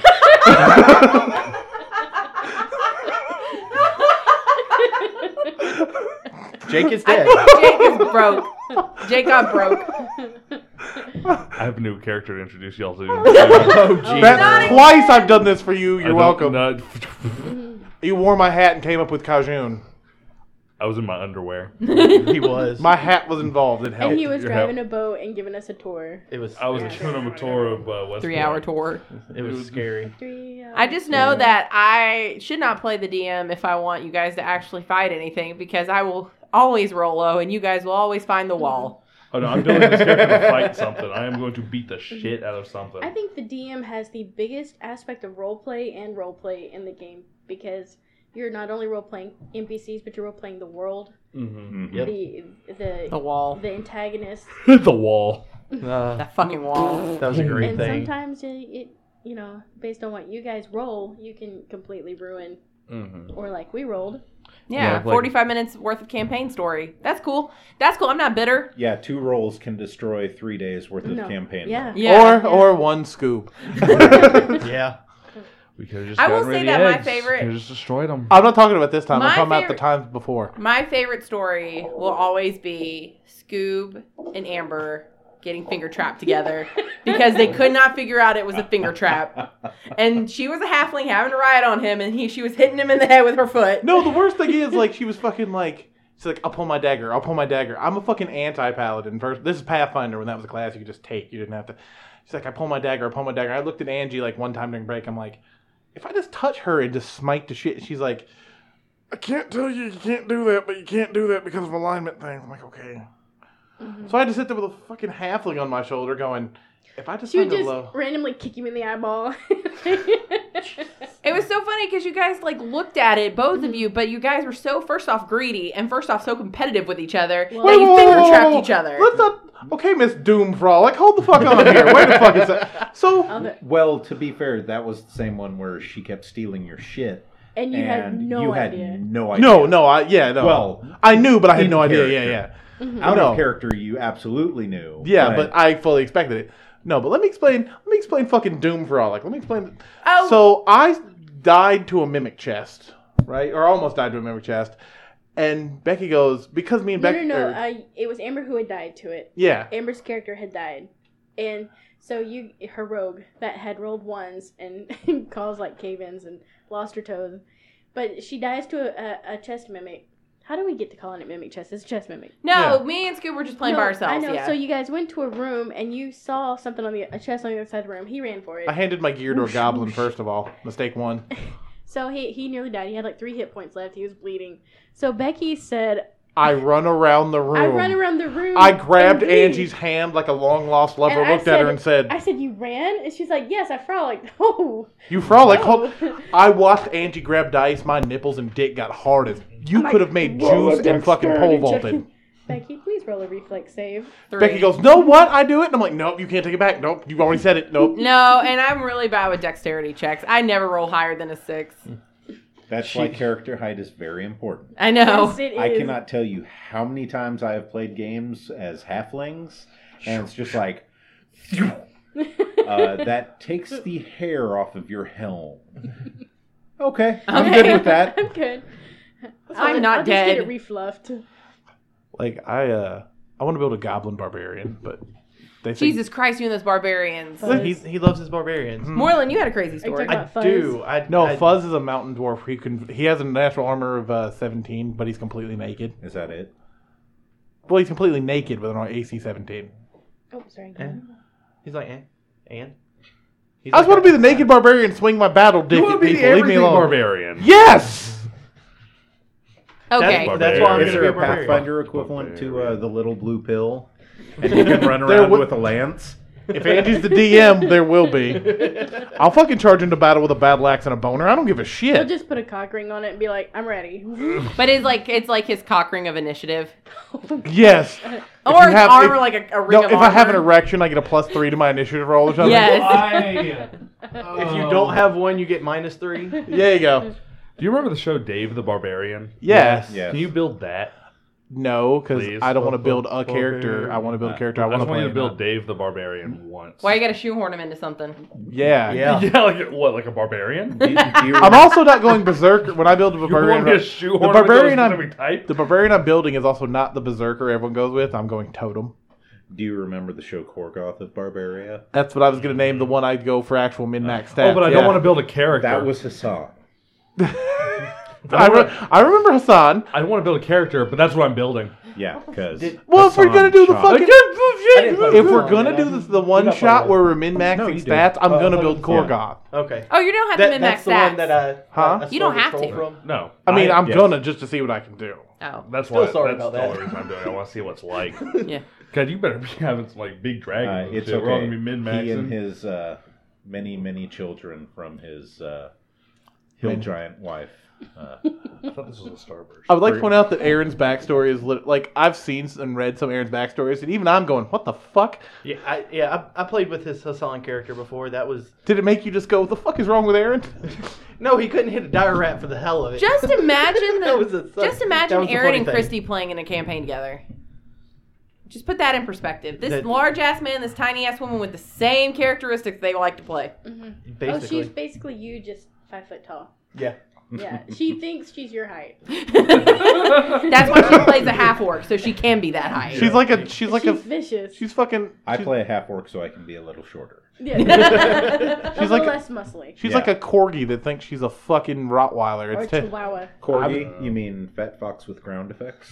Jake is I dead. think Jake is broke. Jake got broke. I have a new character to introduce y'all to. Oh, geez. That's twice I've done this for you. I You're don't- welcome. no, You wore my hat and came up with Kajun. I was in my underwear. He was. My hat was involved in help. And he was Your driving help. a boat and giving us a tour. It was. I was a Yeah. Tuna Motor of uh, West Three hour Point. tour. It was scary. Three hours. I just know that I should not play the D M if I want you guys to actually fight anything because I will always roll low and you guys will always find the wall. Oh no, I'm building this character to fight something. I am going to beat the shit out of something. I think the D M has the biggest aspect of roleplay and roleplay in the game because you're not only role playing N P Cs, but you're role playing the world, Mm-hmm. Yep. the the The wall. the antagonist, the wall. Uh, That fucking wall. that was a great and thing. sometimes it, it you know based on what you guys roll, you can completely ruin Mm-hmm. or like we rolled. Yeah, Yeah, like- forty-five minutes worth of campaign story. That's cool. That's cool. I'm not bitter. Yeah, two rolls can destroy three days worth of No. campaign. Yeah. Yeah. or or one scoop. Yeah. We could have just I will gotten rid say of that the my eggs. favorite- Could have just destroyed them. I'm not talking about this time. My I'm talking about favorite- the times before. My favorite story will always be Scoob and Amber getting finger trapped together because they could not figure out it was a finger trap. And she was a halfling having a riot on him, and he she was hitting him in the head with her foot. No, the worst thing is, like, she was fucking like, she's like, I'll pull my dagger, I'll pull my dagger. I'm a fucking anti-paladin. First, this is Pathfinder when that was a class you could just take. You didn't have to. She's like, I pull my dagger, I pull my dagger. I looked at Angie like one time during break. I'm like, if I just touch her and just smite the shit, she's like, I can't tell you you can't do that, but you can't do that because of alignment things. I'm like, okay. Mm-hmm. So I had to sit there with a fucking halfling on my shoulder going, if I just She would find a just low... randomly kick you in the eyeball. It was so funny because you guys like looked at it, both of you, but you guys were so first off greedy and first off so competitive with each other Well- that you whoa, finger whoa, trapped whoa. each other. Let's not... Okay, Miss Doom Frolic, hold the fuck on here. Wait the fuck is that? So... Of it. Well, to be fair, that was the same one where she kept stealing your shit. And you had and no you had idea. no idea. No, no, I yeah, no. Well, I knew, but I had in no idea. character. Yeah, yeah, Out No. of character, you absolutely knew. yeah. But I fully expected it. No, but let me explain. Let me explain fucking Doom Frolic. Let me explain. Oh. So I died to a mimic chest, right, or almost died to a mimic chest, and Becky goes because me and No, Becky. no, no. or- Uh, it was Amber who had died to it. yeah. Amber's character had died, and so you, her rogue that had rolled ones and caused like cave-ins and lost her toes, but she dies to a, a, a chest mimic. How do we get to calling it mimic chest? It's a chest mimic. No, Yeah. me and Scoob were just playing No, by ourselves. I know. Yeah. So you guys went to a room and you saw something on the a chest on the other side of the room. He ran for it. I handed my gear to a Whoosh, goblin whoosh. first of all. Mistake one. So he he nearly died. He had like three hit points left. He was bleeding. So Becky said, I run around the room. "I run around the room." I grabbed and bleed." Angie's hand like a long lost lover, And I looked at her said- and said, I said, "You ran?" And she's like, "Yes, I frolicked." Oh. You frolic. No. Hold- I watched Angie grab dice. My nipples and dick got hard as you I'm could like, have made roll a juice and fucking pole dexterity check. vaulted. Becky, please roll a reflex save. Three. Becky goes, no, what? I do it? And I'm like, nope, you can't take it back. Nope, you've already said it. Nope. No, and I'm really bad with dexterity checks. I never roll higher than a six. That's why character height is very important. I know. Yes, it I is. cannot tell you how many times I have played games as halflings, and it's just like, uh, that takes the hair off of your helm. Okay, I'm Okay. good with that. I'm good. I'm I'll- not I'll just get dead. it refluffed. Like, I uh, I want to build a goblin barbarian, but they say, Jesus Christ, you and those barbarians. Fuzz. He, he loves his barbarians. Moreland, you had a crazy Are you story. talking I about Fuzz? do. I no, I, Fuzz is a mountain dwarf. He can. He has a natural armor of uh, seventeen, but he's completely naked. Is that it? Well, he's completely naked with an A C seventeen. Oh, sorry. Eh. He's like, and and. He's I just like want to be the that. naked barbarian, and swing my battle dick You at want to be people. the Leave me everything alone. barbarian. Yes. Okay. That's That's why I'm Is gonna there be a a barbarian. Pathfinder equivalent to uh, the little blue pill? And you can run There around would- with a lance? If Angie's the D M, there will be. I'll fucking charge into battle with a battle axe and a boner. I don't give a He'll shit. just put a cock ring on it and be like, "I'm ready." But it's like it's like his cock ring of initiative. Yes. Or you his have- armor if- like a, a ring No, of if armor. I have an erection, I get a plus three to my initiative roll or something. Yes. I, If you don't have one, you get minus three. There you go. do you remember the show Dave the Barbarian? Yes. Yes. Can you build that? No, because Please. I don't want to build a character. I want to build a character I I want just to want play. you to build in. Dave the Barbarian once. Why you gotta shoehorn him into something? Yeah. Yeah. Yeah, like what? Like a barbarian? Do you, do you I'm also not going berserker when I build a You want barbarian. me to shoehorn the him into a barbarian I'm specific type? the barbarian I'm building is also not the berserker everyone goes with. I'm going totem. do you remember the show Korgoth of Barbaria? That's what I was going to name the one I'd go for actual min max stats. Oh, but I yeah. don't want to build a character. That was Hassan. I, re- I remember Hassan. I want to build a character, but that's what I'm building. Yeah, because Did- Well, if we're gonna do the fucking, didn't play if we're Hassan, gonna did do I? this, the one You got shot played where we're min No, maxing you did. stats, I'm Oh, gonna I build thought it was- Korgoth. Okay. Oh, you don't have to That, min max that's the stats. one that I. Huh? I You don't stole the have scroll to. From. No. I mean, I, am yes. gonna just to see what I can do. Oh, That's Still why. sorry that's about the that. only reason I'm doing it. I want to see what it's like. yeah. God, you better be having some like big uh, dragons. and it's shit. We're all okay. gonna be min He and maxing. his uh, many, many children from his uh, hill Many. giant wife. Uh, I thought this was a starburst. I would like to point out that Aaron's backstory is lit- like I've seen and read some Aaron's backstories, and even I'm going, "What the fuck?" Yeah, I, yeah. I, I played with his Hassan character before. That was Did it make you just go, "What the fuck is wrong with Aaron?" no. He couldn't hit a dire rat for the hell of it. Just imagine That the, was a- just that imagine was the Aaron funny and thing. Christy playing in a campaign together. Just put that in perspective. This That- large ass man, this tiny ass woman with the same characteristics they like to play. Mm-hmm. Oh, Basically. she's basically you, just five foot tall. Yeah. Yeah, she thinks she's your height. That's why she plays a half orc, so she can be that high. She's like a. She's like she's a. vicious. She's fucking. I she's, play a half orc so I can be a little shorter. Yeah. She's a little like a- less muscly. She's Yeah. like a corgi that thinks she's a fucking Rottweiler. Or It's te- Chihuahua. Corgi? You mean fat fox with ground effects?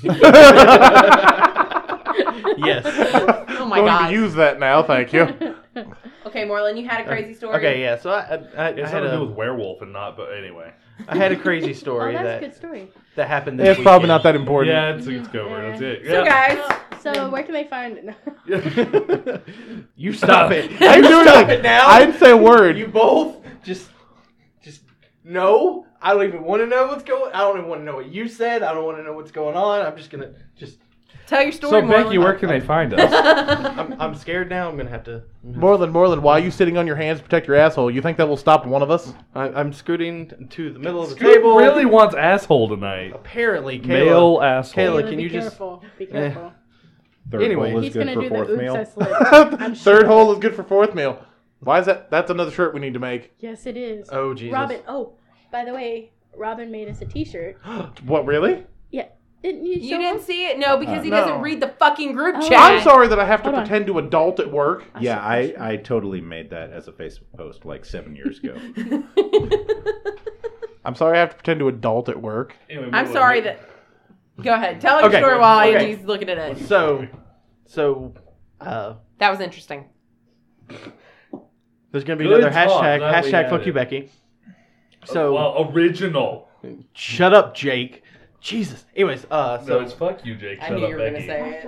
Yes. Oh my Going god. to use that now, thank you. Okay, Moreland, you had a crazy story. Okay, yeah. So I, I, I, I It's had something to do a, with werewolf and not, but anyway. I had a crazy Oh, story that's a that good story. that happened this It's probably weekend. not that important. Yeah, it's, it's covered. That's it. So, Yeah. guys, So where can they find it? You stop it. I You didn't do stop anything. it now. I didn't say a word. You both just, just no. I don't even want to know what's going. I don't even want to know what you said. I don't want to know what's going on. I'm just gonna just. tell your story, So, Moreland. Becky, where can they find us? I'm, I'm scared now. I'm gonna have to. Moreland, Moreland, why are you sitting on your hands to protect your asshole? You think that will stop one of us? I, I'm scooting to the middle of the Scoot table. really wants asshole tonight. Apparently, Kayla. Male asshole. Kayla, Kayla, can be you just- careful. Be careful. Third Anyway, hole is He's good gonna for do fourth the oops meal. I slid. I'm Third sure. hole is good for fourth meal. Why is that? That's another shirt we need to make. Yes, it is. Oh Jesus. Robin. Oh, by the way, Robin made us a T-shirt. What, really? Yeah. Didn't you? You show didn't him? see it? No, because Uh, he no. doesn't read the fucking group Oh. chat. I'm sorry that I have to Hold on. pretend to adult at work. Yeah, saw- I, I totally made that as a Facebook post like seven years ago. I'm sorry I have to pretend to adult at work. Anyway, I'm move sorry on. that... Go ahead. Tell your Okay, story while okay. Angie's looking at it. So, so, uh, That was interesting. there's gonna be Good another talk. hashtag. Glad we Hashtag had fuck it. you, Becky. So, Well, original. shut up, Jake. Jesus. Anyways, uh, So so. it's fuck you, Jake. I Shut knew up, you were going Becky. to say it.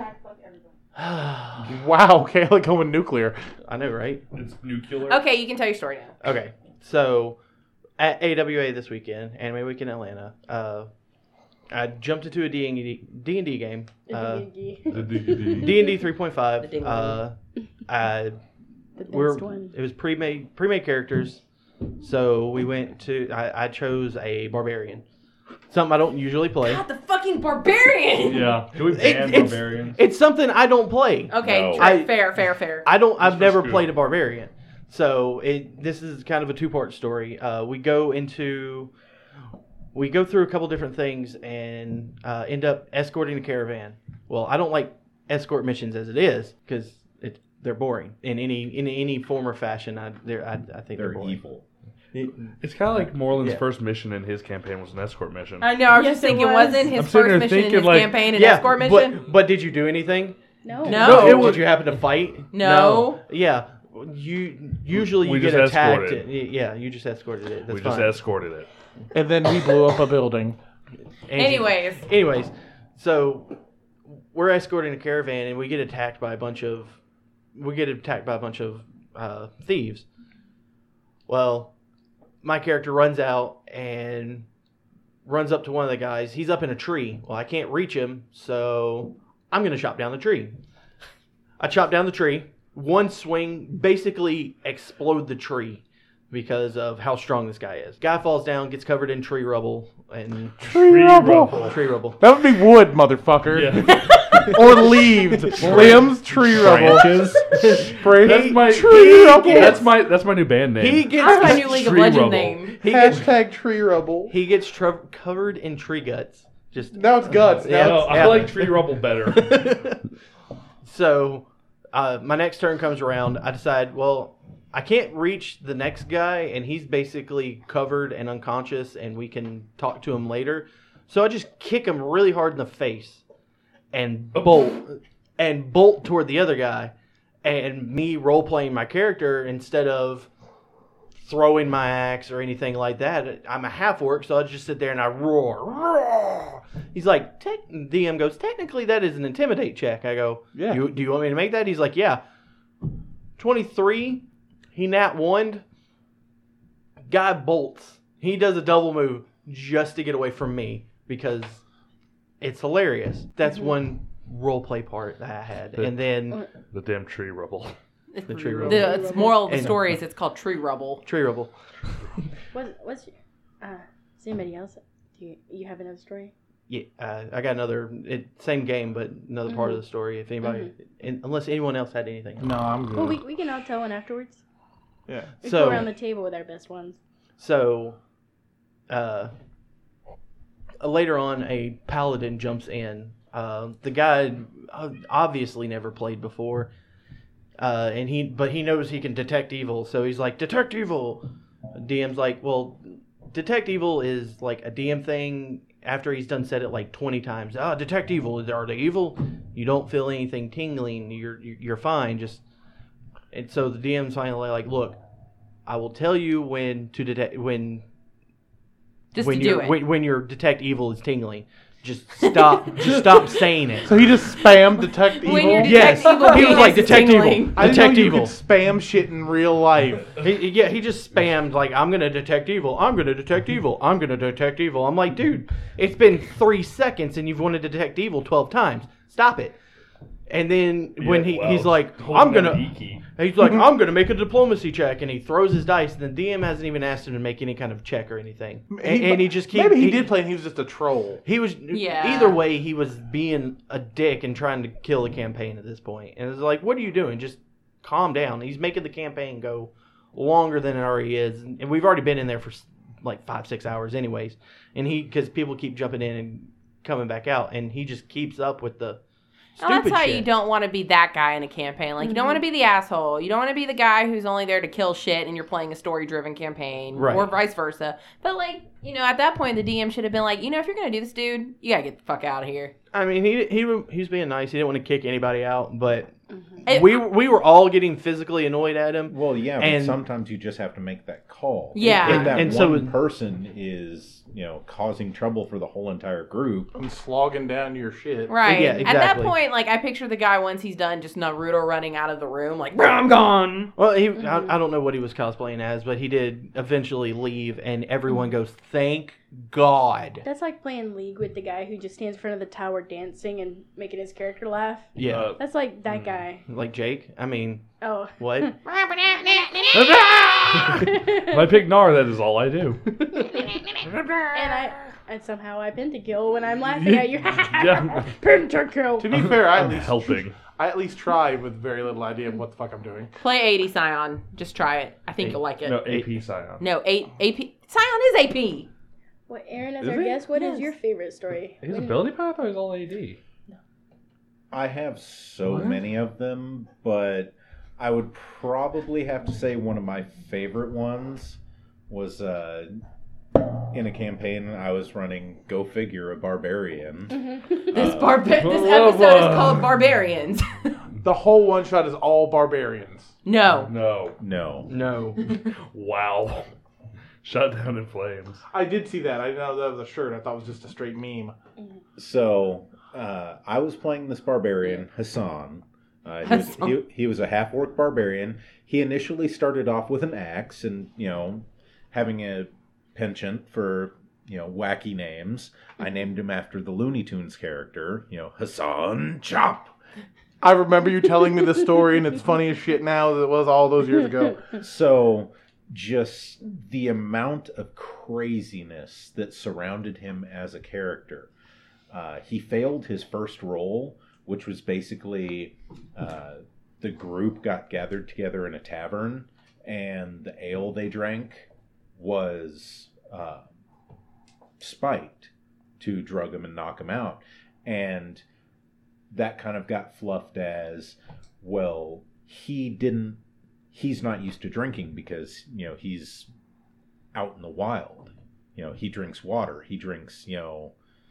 Wow, Kayla going nuclear. I know, right? It's nuclear. Okay, you can tell your story now. Okay, so at A W A this weekend, Anime Week in Atlanta, uh, I jumped into a D and D D and D game, uh, the The D V D. D and D three point The five. ding Uh, I best we're one. it was pre-made pre-made characters, so we went to I, I chose a barbarian, something I don't usually play. God, the fucking barbarian! Yeah. Can we It- ban it's, barbarians? it's something I don't play. Okay, No. true. I- fair, fair, fair. I don't. I've for never school. played a barbarian, so it. This is kind of a two-part story. Uh, we go into, we go through a couple different things and uh, end up escorting a caravan. Well, I don't like escort missions as it is because it they're boring in any in any form or fashion. I they're I, I think they're, They're boring. evil. It's kind of like Moreland's Yeah. first mission in his campaign was an escort mission. I know, I was Yes, just it thinking, was. wasn't his I'm sitting first there mission in thinking, his like- campaign an Yeah, escort mission? but but did you do anything? No. No. No, it was- did you happen to fight? No. Yeah. You usually We you get just attacked. escorted. Y- Yeah, you just escorted it. That's we just fine. escorted it. And then we blew up a building. Angie. Anyways, Anyways, so we're escorting a caravan and we get attacked by a bunch of we get attacked by a bunch of uh, thieves. Well, my character runs out and runs up to one of the guys. He's up in a tree. Well, I can't reach him, so I'm gonna chop down the tree. I chop down the tree. One swing, basically explode the tree because of how strong this guy is. Guy falls down, gets covered in tree rubble and Tree rubble. tree rubble. That would be wood, motherfucker. Yeah. Or leaves. Limbs, tree rubble. Branches. Branches, That's my tree rubble. That's my that's my new band name. He gets that's my new League of Tree Legends rubble. name. he gets Hashtag tree rubble. he gets tr- covered in tree guts. Just Now it's guts. Yeah. Now no, I Yeah. like tree rubble better. so uh, my next turn comes around. I decide, well, I can't reach the next guy, and he's basically covered and unconscious, and we can talk to him later. So I just kick him really hard in the face, and bolt and bolt toward the other guy, and me role playing my character instead of throwing my axe or anything like that. I'm a half orc, so I just sit there and I roar. Roar! He's like, Tech, D M goes, technically that is an intimidate check. I go, Yeah. You, do you want me to make that? He's like, yeah. twenty-three. He nat one. Guy bolts. He does a double move just to get away from me because it's hilarious. That's one role play part that I had. And then the damn tree rubble. the tree rubble. The it's moral of the And- story is it's called tree rubble. Tree rubble. What, what's uh, is anybody else? Do you, you have another story? yeah, uh, I got another it, same game, but another part of the story. If anybody, in, unless anyone else had anything. No, I'm good. Well, we, we can all tell one afterwards. yeah. We So- go around the table with our best ones. So, uh, later on, a paladin jumps in. Uh, the guy uh, obviously never played before, uh, and he but he knows he can detect evil. So he's like, "Detect evil." D M's like, "Well, detect evil is like a D M thing." After he's done said it like twenty times, ah, detect evil. Are they evil? You don't feel anything tingling. You're you're fine. Just and so the D M's finally like, "Look, I will tell you when to detect when." Just when to your do it. when, when your detect evil is tingling, just stop, just stop saying it. So he just spammed detect evil. When your Yes, detect evil he was penis like is detect tingling. evil, I didn't detect know you evil. could spam shit in real life. He, yeah, he just spammed like, "I'm gonna detect evil. I'm gonna detect evil. I'm gonna detect evil." I'm like, dude, it's been three seconds and you've wanted to detect evil twelve times. Stop it. And then when Yeah, he well, he's like, holding "I'm down gonna," the E key. he's like, "I'm gonna make a diplomacy check," and he throws his dice. And the D M hasn't even asked him to make any kind of check or anything. And, and he just keeps. Maybe he, did play and he was just a troll. He was Yeah. either way. He was being a dick and trying to kill the campaign at this point. And it's like, what are you doing? Just calm down. He's making the campaign go longer than it already is, and we've already been in there for like five, six hours, anyways. And he, because people keep jumping in and coming back out, and he just keeps up with the Well, that's stupid why shit. you don't want to be that guy in a campaign. Like, you don't want to be the asshole. You don't want to be the guy who's only there to kill shit and you're playing a story-driven campaign. Right. Or vice versa. But, like, you know, at that point, the D M should have been like, you know, if you're going to do this, dude, you got to get the fuck out of here. I mean, he he he was being nice. He didn't want to kick anybody out, but It- we we were all getting physically annoyed at him. Well, yeah, but And- sometimes you just have to make that call. Yeah. If that And one so- person is, you know, causing trouble for the whole entire group. I'm slogging down your shit. Right. Yeah, At that exactly. point, like, I picture the guy once he's done just Naruto running out of the room, like, I'm gone. Well, he I, I don't know what he was cosplaying as, but he did eventually leave, and everyone goes, "Thank God." That's like playing League with the guy who just stands in front of the tower dancing and making his character laugh. Yeah, Uh, That's like that guy. like Jake. I mean, Oh. what? When I pick Nar, that is all I do. And I and somehow I pentakill when I'm laughing at you. Yeah. Pentakill. To be fair, I at I'm least helping. I at least try with very little idea of what the fuck I'm doing. Play eighty Scion. Just try it. I think you'll like it. No, No, A P Scion. eight A P. Scion is A P. Well, Aaron, as Is our it? guest, what is Yes. your favorite story? His When- ability path or is all A D? I have so What? many of them, but I would probably have to say one of my favorite ones was uh, in a campaign I was running. Go figure, a barbarian. This Uh, barba- This whoa, episode whoa. is called Barbarians. The whole one shot is all barbarians. No. No. No, No. Wow. Shut down in flames. I did see that. I didn't know that was a shirt. I thought it was just a straight meme. so uh, I was playing this barbarian, Hassan. Uh, he, was, Hassan. he, he was a half-orc barbarian. He initially started off with an axe and, you know, having a penchant for, you know, wacky names. I named him after the Looney Tunes character, you know, Hassan Chop. I remember you telling me the story, and it's funny as shit now as it was all those years ago. So just the amount of craziness that surrounded him as a character. Uh, he failed his first role, which was basically uh, the group got gathered together in a tavern, and the ale they drank was uh, spiked to drug him and knock him out. And that kind of got fluffed as, well, he didn't, he's not used to drinking because, you know, he's out in the wild. You know, he drinks water. He drinks, you know,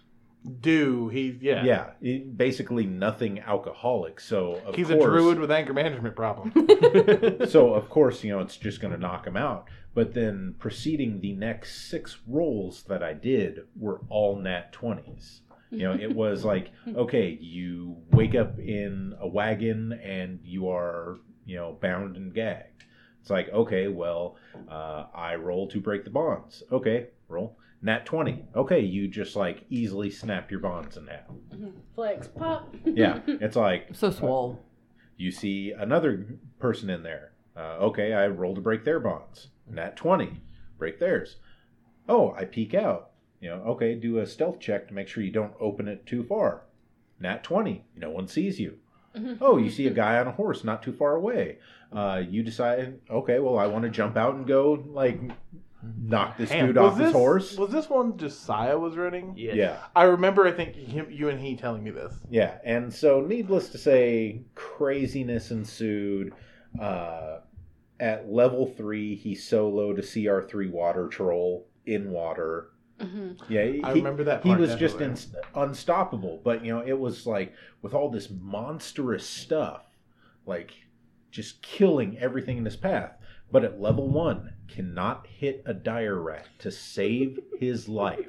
Do he? Yeah. yeah, it- basically nothing alcoholic. So of He's course, a druid with anger management problem. so of course, you know, it's just going to knock him out. But then proceeding the next six rolls that I did were all nat twenties. You know, it was like, okay, you wake up in a wagon and you are, you know, bound and gagged. It's like, okay, well, uh, I roll to break the bonds. Okay, roll. Nat twenty. Okay, you just like easily snap your bonds in half. Flex pop. Yeah, it's like, So swole. you see another person in there. Uh, okay, I roll to break their bonds. Nat twenty. Break theirs. Oh, I peek out. You know, okay, do a stealth check to make sure you don't open it too far. Nat twenty, no one sees you. Oh, you see a guy on a horse not too far away. Uh, you decide, okay, well, I want to jump out and go, like, knock this Damn, dude was off this, his horse. Was this one Josiah was running? Yeah. Yeah, I remember, I think, him, you and he telling me this. yeah. And so, needless to say, craziness ensued. Uh, at level three, he soloed a C R three water troll in water. Mm-hmm. Yeah, he, I remember that he part, was just definitely. in, unstoppable. But, you know, it was like, with all this monstrous stuff, like, just killing everything in his path. But at level one, cannot hit a dire rat to save his life.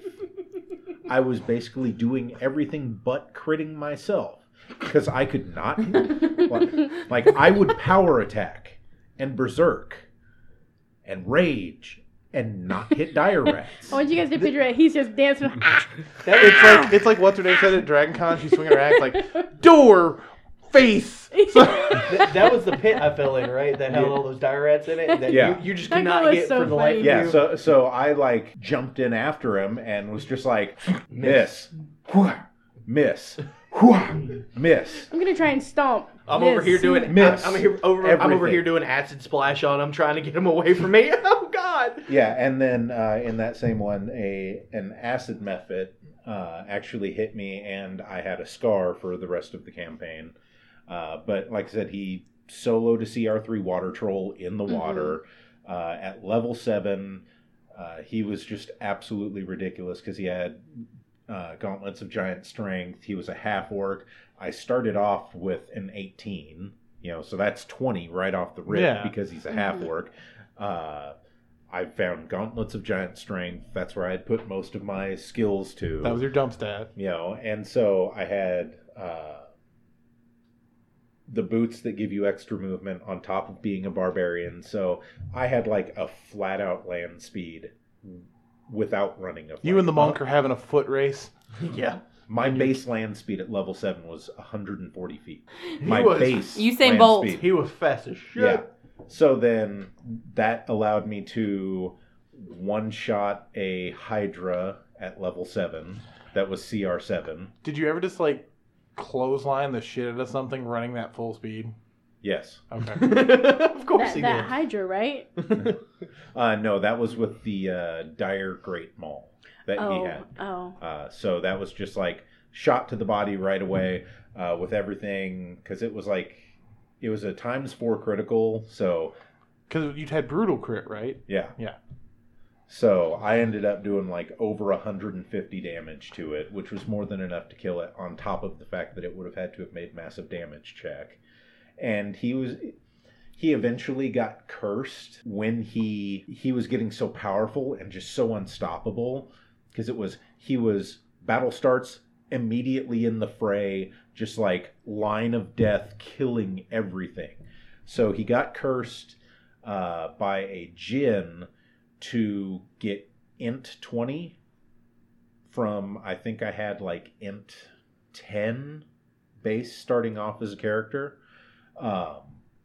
I was basically doing everything but critting myself. Because I could not, like, like, I would power attack and berserk and rage and not hit dire rats. I want you guys to picture it. He's just dancing. It's like it's like what's her name said at Dragon Con. She's swinging her axe like door face. Th- that was the pit I fell in, right? That had all those dire rats in it. That Yeah. you, you just That could guy not was get so for the life funny. of Yeah, you. so so I like jumped in after him and was just like miss, whooah, miss, whooah, miss. I'm gonna try and stomp. I'm this. over here doing. Miss. I'm, I'm here over. I'm over Everything. here doing acid splash on him, trying to get him away from me. Oh God! Yeah, and then uh, in that same one, a an acid mephit uh, actually hit me, and I had a scar for the rest of the campaign. Uh, but like I said, he soloed a C R three water troll in the Mm-hmm. water uh, at level seven. Uh, he was just absolutely ridiculous because he had uh, gauntlets of giant strength. He was a half orc. I started off with an eighteen, you know, so that's twenty right off the rip Yeah. because he's a half orc. Uh, I found gauntlets of giant strength. That's where I had put most of my skills to. That was your dump stat. You know, and so I had uh, the boots that give you extra movement on top of being a barbarian. So I had like a flat out land speed without running a You and the monk are having a foot race. Yeah. My base land speed at level seven was one hundred forty feet. My was- base Usain land Bolt. speed. He was fast as shit. Yeah. So then that allowed me to one shot a Hydra at level seven. That was C R seven. Did you ever just like clothesline the shit out of something running that full speed? Yes. Okay. Of course That, he that did. Hydra, right? Uh, no, that was with the uh, Dire Great Maul that Oh, he had. oh. Uh, so that was just like shot to the body right away uh, with everything because it was like it was a times four critical. So Because you'd had brutal crit, right? yeah, Yeah. So I ended up doing like over one hundred fifty damage to it, which was more than enough to kill it. On top of the fact that it would have had to have made massive damage check, and he was. He eventually got cursed when he he was getting so powerful and just so unstoppable because it was he was battle starts immediately in the fray, just like line of death, killing everything. So he got cursed uh, by a djinn to get int twenty from I think I had like int ten base starting off as a character. Um,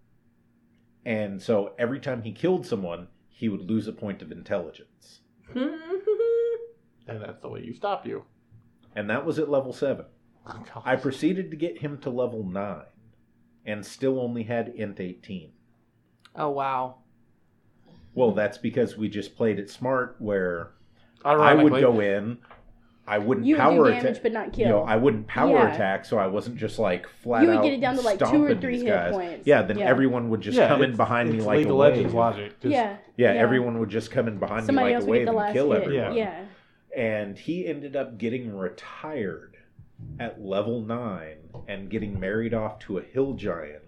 And so every time he killed someone, he would lose a point of intelligence. And that's the way you stop you. And that was at level seven. Oh, God. I proceeded to get him to level nine and still only had int eighteen. Oh wow. Well, that's because we just played it smart where I Ironically, would go in, I wouldn't You would power do damage attack. but not You kill. know, I wouldn't power Yeah. attack, so I wasn't just like flat You would out get it down to, like, two or stomping three these hit guys. points. Yeah, then Yeah. everyone would just yeah, come in it's- behind me it's like League a of Legends wave. logic. Just, yeah. Yeah, Yeah. everyone would just come in behind Somebody me else like a would get wave the and last kill hit. everyone. Yeah. And he ended up getting retired at level nine and getting married off to a hill giant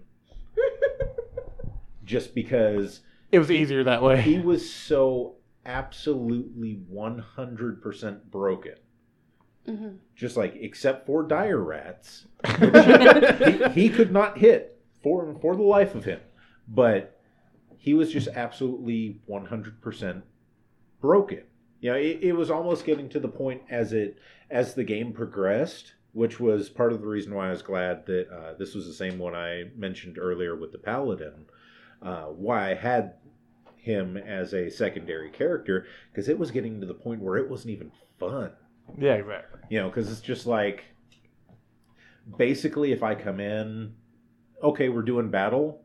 just because It was easier that way. he was so absolutely one hundred percent broken. Mhm. Just like, except for dire rats, he, he could not hit for, for the life of him. But he was just absolutely one hundred percent broken. You know, it, it was almost getting to the point as it as the game progressed, which was part of the reason why I was glad that uh, this was the same one I mentioned earlier with the Paladin. Uh, why I had him as a secondary character because it was getting to the point where it wasn't even fun. Yeah, exactly. You know, because it's just like, basically, if I come in, okay, we're doing battle,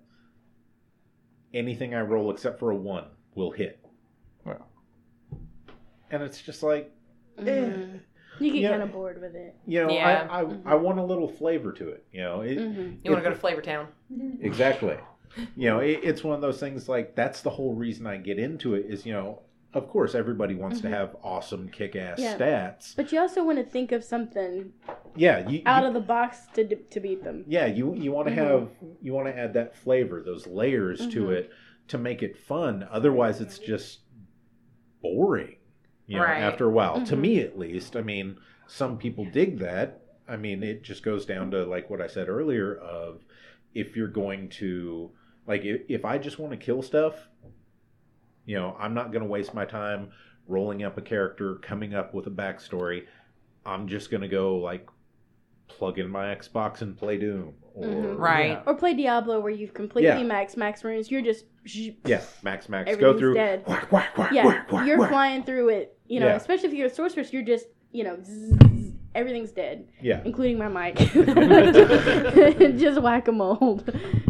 anything I roll except for a one will hit. Well. And it's just like, eh. Mm-hmm. You get Yeah. kind of bored with it. You know, Yeah. I, I, Mhm. I want a little flavor to it. You know, it, Mm-hmm. You want to go to Flavor Town? exactly. You know, it, it's one of those things like that's the whole reason I get into it is, you know, of course everybody wants Mhm. to have awesome kick-ass Yeah. stats. But you also want to think of something Yeah, you, out you of the box to d- to beat them. yeah, you you want to Mhm. have you want to add that flavor, those layers to Mhm. it to make it fun. Otherwise, it's just boring. You know, Right. after a while, to Mhm. me at least. I mean, some people dig that. I mean, it just goes down to like what I said earlier of if you're going to like if, if I just want to kill stuff, you know, I'm not going to waste my time rolling up a character, coming up with a backstory. I'm just going to go like plug in my Xbox and play Doom or Mhm. Right. Or play Diablo where you've completely Yeah. maxed max marines. You're just yeah, max max go Everything's through dead. whack, whack, whack, yeah, whack, whack, you're whack. flying through it. You know, Yeah. especially if you're a sorceress, you're just you know zzz, everything's dead, Yeah. including my mic. Just whack a mole.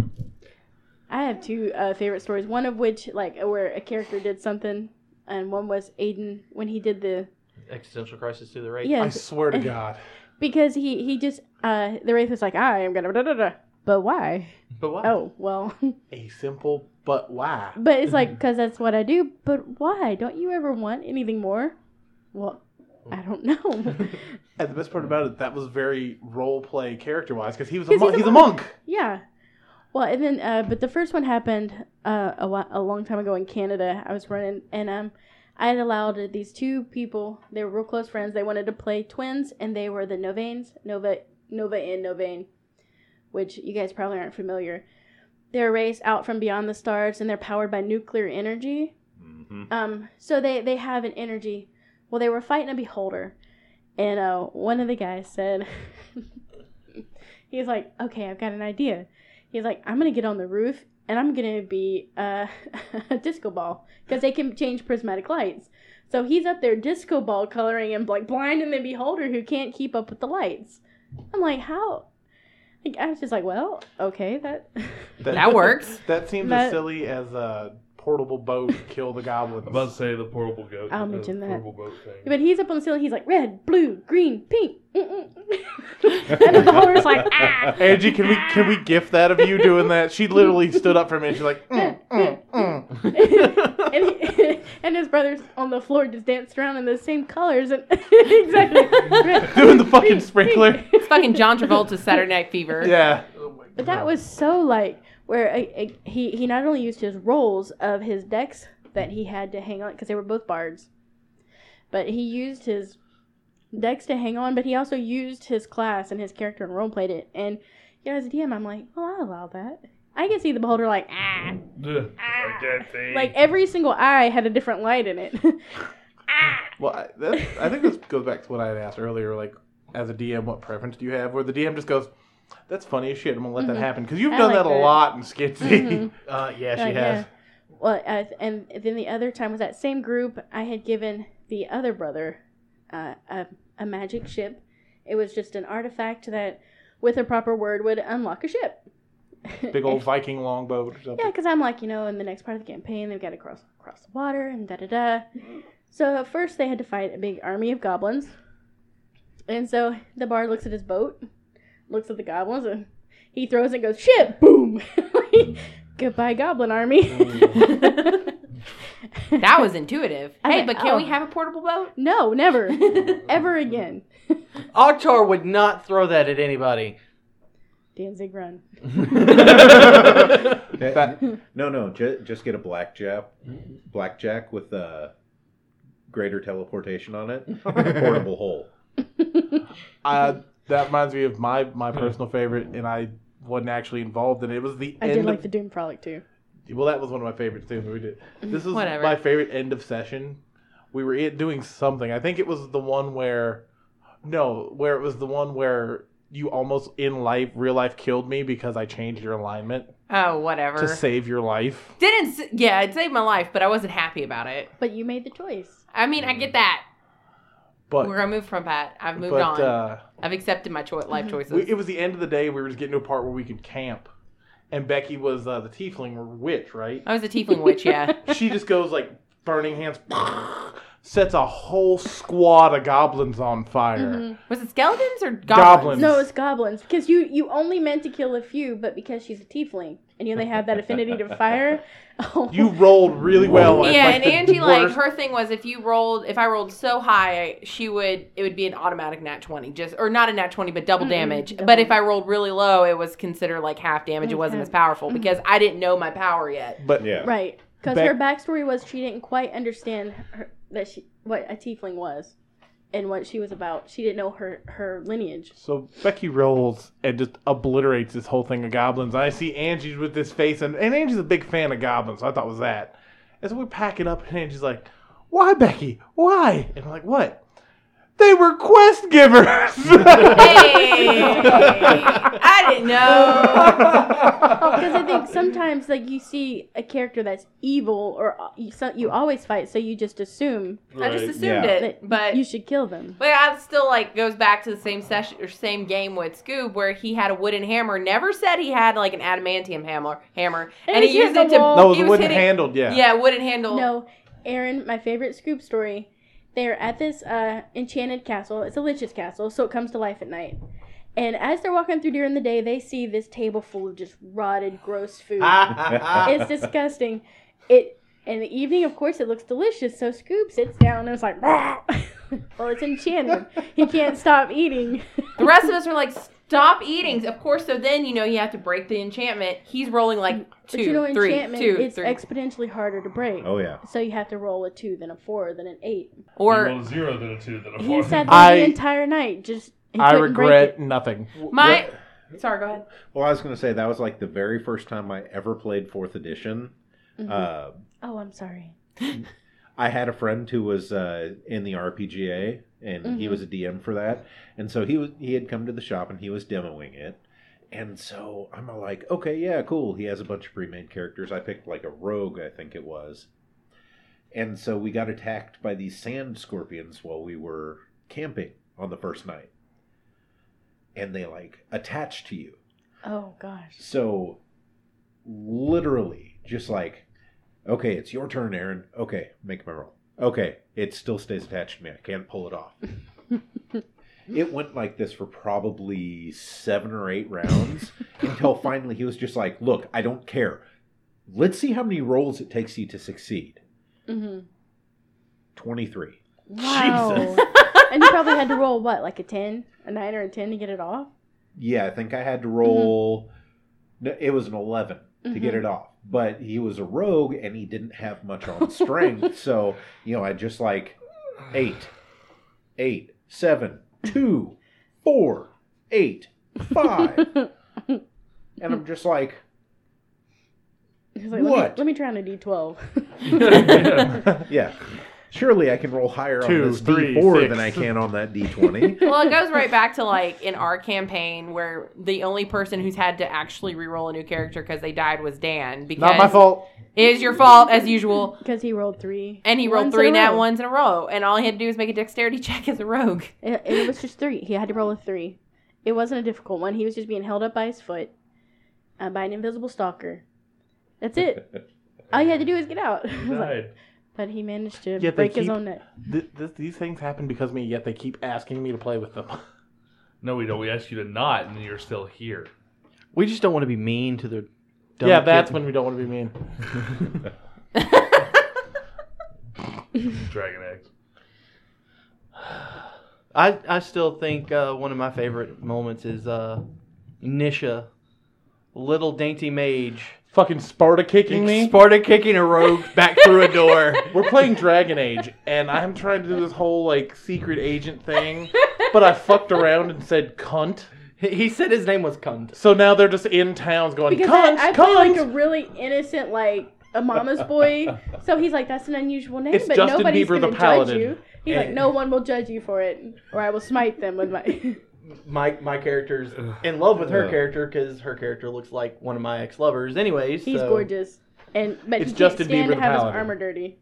I have two uh, favorite stories. One of which like where a character did something, and one was Aiden when he did the Existential crisis through the race. yeah I swear to God. because he he just uh the wraith was like I am gonna da da da, but why? But why? Oh well. A simple but why? But it's like, because that's what I do. But why? Don't you ever want anything more? Well, I don't know. And the best part about it, that was very role play character wise because he was a 'Cause monk. he's He's a a monk. Yeah. Well, and then, uh, but the first one happened uh, a, whi- a long time ago in Canada. I was running, and um, I had allowed these two people. They were real close friends. They wanted to play twins, and they were the Novanes, Nova, Nova and Novane, which you guys probably aren't familiar. They're a race out from beyond the stars, and they're powered by nuclear energy. Mhm. Um, so they, they have an energy. Well, they were fighting a beholder, and uh, one of the guys said, he's like, okay, I've got an idea. He's like, I'm gonna get on the roof, and I'm gonna be uh, a disco ball because they can change prismatic lights. So he's up there disco ball coloring and like blinding the beholder who can't keep up with the lights. I'm like, how? Like, I was just like, well, okay, that. That works. That seems That- as silly as a portable boat kill the goblins. I'm about to say the portable goat. I'll the mention that. Portable boat thing. But he's up on the ceiling. He's like red, blue, green, pink. Mm-mm. And the beholder's like, ah. Angie, can we can we gift that of you doing that? She literally stood up for a minute. She's like, mm, mm, mm. and, he, and his brothers on the floor just danced around in the same colors and exactly red, Doing the blue, fucking pink, sprinkler. pink. It's fucking John Travolta's Saturday Night Fever. Yeah. But that was so like where a, a, he he not only used his rolls of his decks that he had to hang on because they were both bards, but he used his decks to hang on. But he also used his class and his character and role played it. And you know, as a D M, I'm like, well, I allow that. I can see the beholder like ah, Ugh, I can't see. like every single eye had a different light in it. Ah. Well, I, that, I think this goes back to what I had asked earlier. Like, as a D M, what preference do you have? Where the D M just goes, "That's funny as shit. I'm gonna let Mhm. that happen," because you've I done like that a that. lot in Skitsy. Mhm. Uh, yeah, she Uh, has. yeah. Well, uh, and then the other time was that same group. I had given the other brother uh, a, a magic ship. It was just an artifact that, with a proper word, would unlock a ship. Big old Viking longboat or something. Yeah, because I'm like, you know, in the next part of the campaign, they've got to cross cross the water and da da da. So at first, they had to fight a big army of goblins. And so the bard looks at his boat, looks at the goblins, and he throws it and goes, ship! Boom! Goodbye, goblin army. That was intuitive. I was Hey, like, but can oh. we have a portable boat? No, never. Ever again. Oktar would not throw that at anybody. Danzig run. That- no, no, ju- just get a blackjack, blackjack with uh, greater teleportation on it, portable hole. Uh, that reminds me of my, my personal favorite, and I wasn't actually involved in it. It was the I end did of, like the Doom Frolic too. Well, that was one of my favorites too. We did. This was Whatever. my favorite end of session. We were it doing something. I think it was the one where, no, where it was the one where you almost in life, real life, killed me because I changed your alignment Oh, whatever. to save your life. Didn't, s- yeah, it saved my life, but I wasn't happy about it. But you made the choice. I mean, I get that. But We're gonna move from that. I've moved but on. Uh, I've accepted my cho- life choices. we, it was the end of the day. We were just getting to a part where we could camp, and Becky was uh, the tiefling or witch, right? I was a tiefling witch, yeah. She just goes like burning hands, sets a whole squad of goblins on fire. Mm-hmm. Was it skeletons or goblins? Goblins. No, it's goblins. Because you, you only meant to kill a few, but because she's a tiefling and you only have that affinity to fire. Oh. You rolled really well. at, Yeah, like, and the Angie, like, worst- her thing was if you rolled, if I rolled so high, she would, it would be an automatic nat twenty, just, or not a nat twenty, but double Mm-mm, damage. double. But if I rolled really low, it was considered like half damage. It Like wasn't half. as powerful because I didn't know my power yet. But Yeah. Right. Because Beck- her backstory was she didn't quite understand her, that she what a tiefling was and what she was about. She didn't know her, her lineage. So Becky rolls and just obliterates this whole thing of goblins. I see Angie with this face, and, and Angie's a big fan of goblins, so I thought it was that. And so we pack it up, and Angie's like, "Why, Becky? Why?" And I'm like, "What? They were quest givers." Hey! I didn't know. Oh, because I think sometimes like you see a character that's evil, or uh, you, so, you always fight, so you just assume I just Right. assumed Yeah. it. that But you should kill them. But I still like goes back to the same session or same game with Scoob where he had a wooden hammer. Never said he had like an adamantium hammer, hammer, And and he he hit used the it to. wall. No, it was he a wooden hitting- handled, yeah. Yeah, wooden handle. No, Aaron, my favorite Scoop story. They're at this uh, enchanted castle. It's a lich's castle, so it comes to life at night. And as they're walking through during the day, they see this table full of just rotted, gross food. It's disgusting. It in the evening, of course, it looks delicious. So Scoop sits down and it's like, well, it's enchanted. He can't stop eating. The rest of us are like, stop eating. Of course. So then you know you have to break the enchantment. He's rolling like two, But you know, three, enchantment, two, it's three. exponentially harder to break. Oh yeah. So you have to roll a two, then a four, then an eight. You or roll a zero, then a two, then a He four. sat there I- the entire night. Just he I couldn't break regret it. nothing. my. Sorry, go ahead. Well, I was going to say that was like the very first time I ever played fourth edition. Mhm. Uh, Oh, I'm sorry. I had a friend who was uh, in the R P G A, and he Mhm. was a D M for that. And so he was he had come to the shop and he was demoing it. And so I'm all like, okay, yeah, cool. He has a bunch of pre-made characters. I picked like a rogue, I think it was. And so we got attacked by these sand scorpions while we were camping on the first night. And they like attach to you. Oh gosh. So literally just like, okay, it's your turn, Aaron. Okay, make my roll. Okay, it still stays attached to me. I can't pull it off. It went like this for probably seven or eight rounds until finally he was just like, look, I don't care. Let's see how many rolls it takes you to succeed. Mm-hmm. twenty-three. Wow. Jesus. And you probably had to roll what, like a ten, a nine, or a ten to get it off. Yeah, I think I had to roll. No, it was an eleven to get Mhm. it off. But he was a rogue and he didn't have much on strength. So, you know, I just like eight, eight, seven, two, four, eight, five. And I'm just like, He's like, What? Let me, let me try on a D twelve. yeah. Surely I can roll higher Two, on this three, D four six. than I can on that D twenty. Well, it goes right back to like in our campaign where the only person who's had to actually re-roll a new character because they died was Dan. Because Not my fault. It is your fault as usual. Because he rolled three. And he rolled ones three in a nat row. ones in a row, and all he had to do was make a dexterity check as a rogue. It, it was just three. He had to roll a three. It wasn't a difficult one. He was just being held up by his foot uh, by an invisible stalker. That's it. All you had to do is get out. I was like- Died. but he managed to Yet they break his keep- own neck. Th- th- these things happen because of me, yet they keep asking me to play with them. No, we don't. We ask you to not, and you're still here. We just don't want to be mean to the. dumb yeah, that's kid. when we don't want to be mean. Dragon eggs. I I still think uh, one of my favorite moments is uh, Nisha, little dainty mage, Fucking Sparta kicking me. Sparta kicking a rogue back through a door. We're playing Dragon Age, and I'm trying to do this whole like secret agent thing, but I fucked around and said cunt. He he said his name was Cunt. So now they're just in towns going Because cunts, I, I play like a cunts. really innocent, like a mama's boy. So he's like, that's an unusual name, It's but Justin nobody's Bieber gonna the Paladin. judge you. He's like, no one will judge you for it, or I will smite them with my. my my character's in love with her Yeah. character because her character looks like one of my ex lovers. Anyways, He's so- gorgeous, and but It's he can't Justin stand Bieber to the have his Paladin. armor dirty.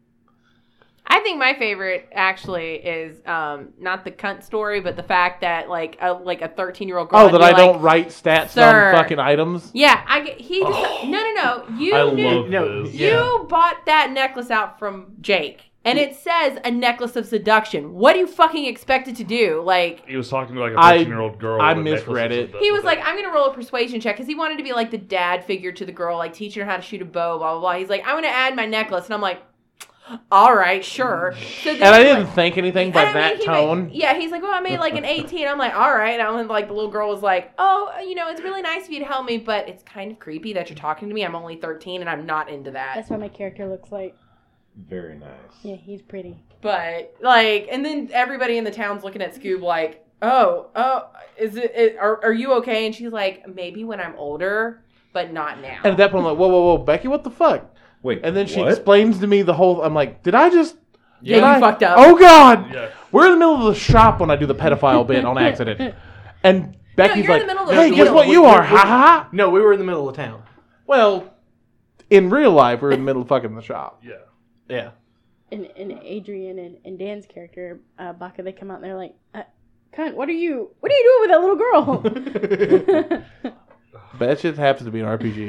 I think my favorite actually is um, not the cunt story, but the fact that like a like a thirteen year old girl. Oh, would that be I like, don't write stats "Sir." on fucking items. Yeah, I get. He just no no no. You I knew, love no, this. yeah. you bought that necklace out from Jake, and it says a necklace of seduction. What do you fucking expect it to do? Like. He was talking to like a I- thirteen year old girl. I with misread necklaces it. with He the- was with like, the- I'm going to roll a persuasion check because he wanted to be like the dad figure to the girl, like teaching her how to shoot a bow, blah, blah, blah. He's like, I'm going to add my necklace. And I'm like, all right, sure. So then And I he's didn't like- think anything and by I mean, that he tone. Made, yeah, he's like, well, I made like an eighteen. I'm like, all right. And I'm like, the little girl was like, oh, you know, it's really nice of you to help me, but it's kind of creepy that you're talking to me. I'm only thirteen and I'm not into that. That's what my character looks like. Very nice. Yeah, he's pretty. But like, and then everybody in the town's looking at Scoob like, oh, oh, is it, it are, are you okay? And she's like, maybe when I'm older, but not now. And at that point, I'm like, whoa, whoa, whoa, Becky, what the fuck? Wait, And then she what? explains to me the whole. I'm like, did I just? Yeah, did you I- fucked up. Oh God, Yeah. we're in the middle of the shop when I do the pedophile bit on accident, and Becky's you're in like, the middle of the hey, guess field. what you are? Ha ha ha. No, we were in the middle of town. Well, in real life, we're in the middle of fucking the shop. Yeah. Yeah. And, and Adrian and, and Dan's character, uh, Baka, they come out and they're like, uh, cunt, what are you, what are you doing with that little girl? But that shit happens to be in R P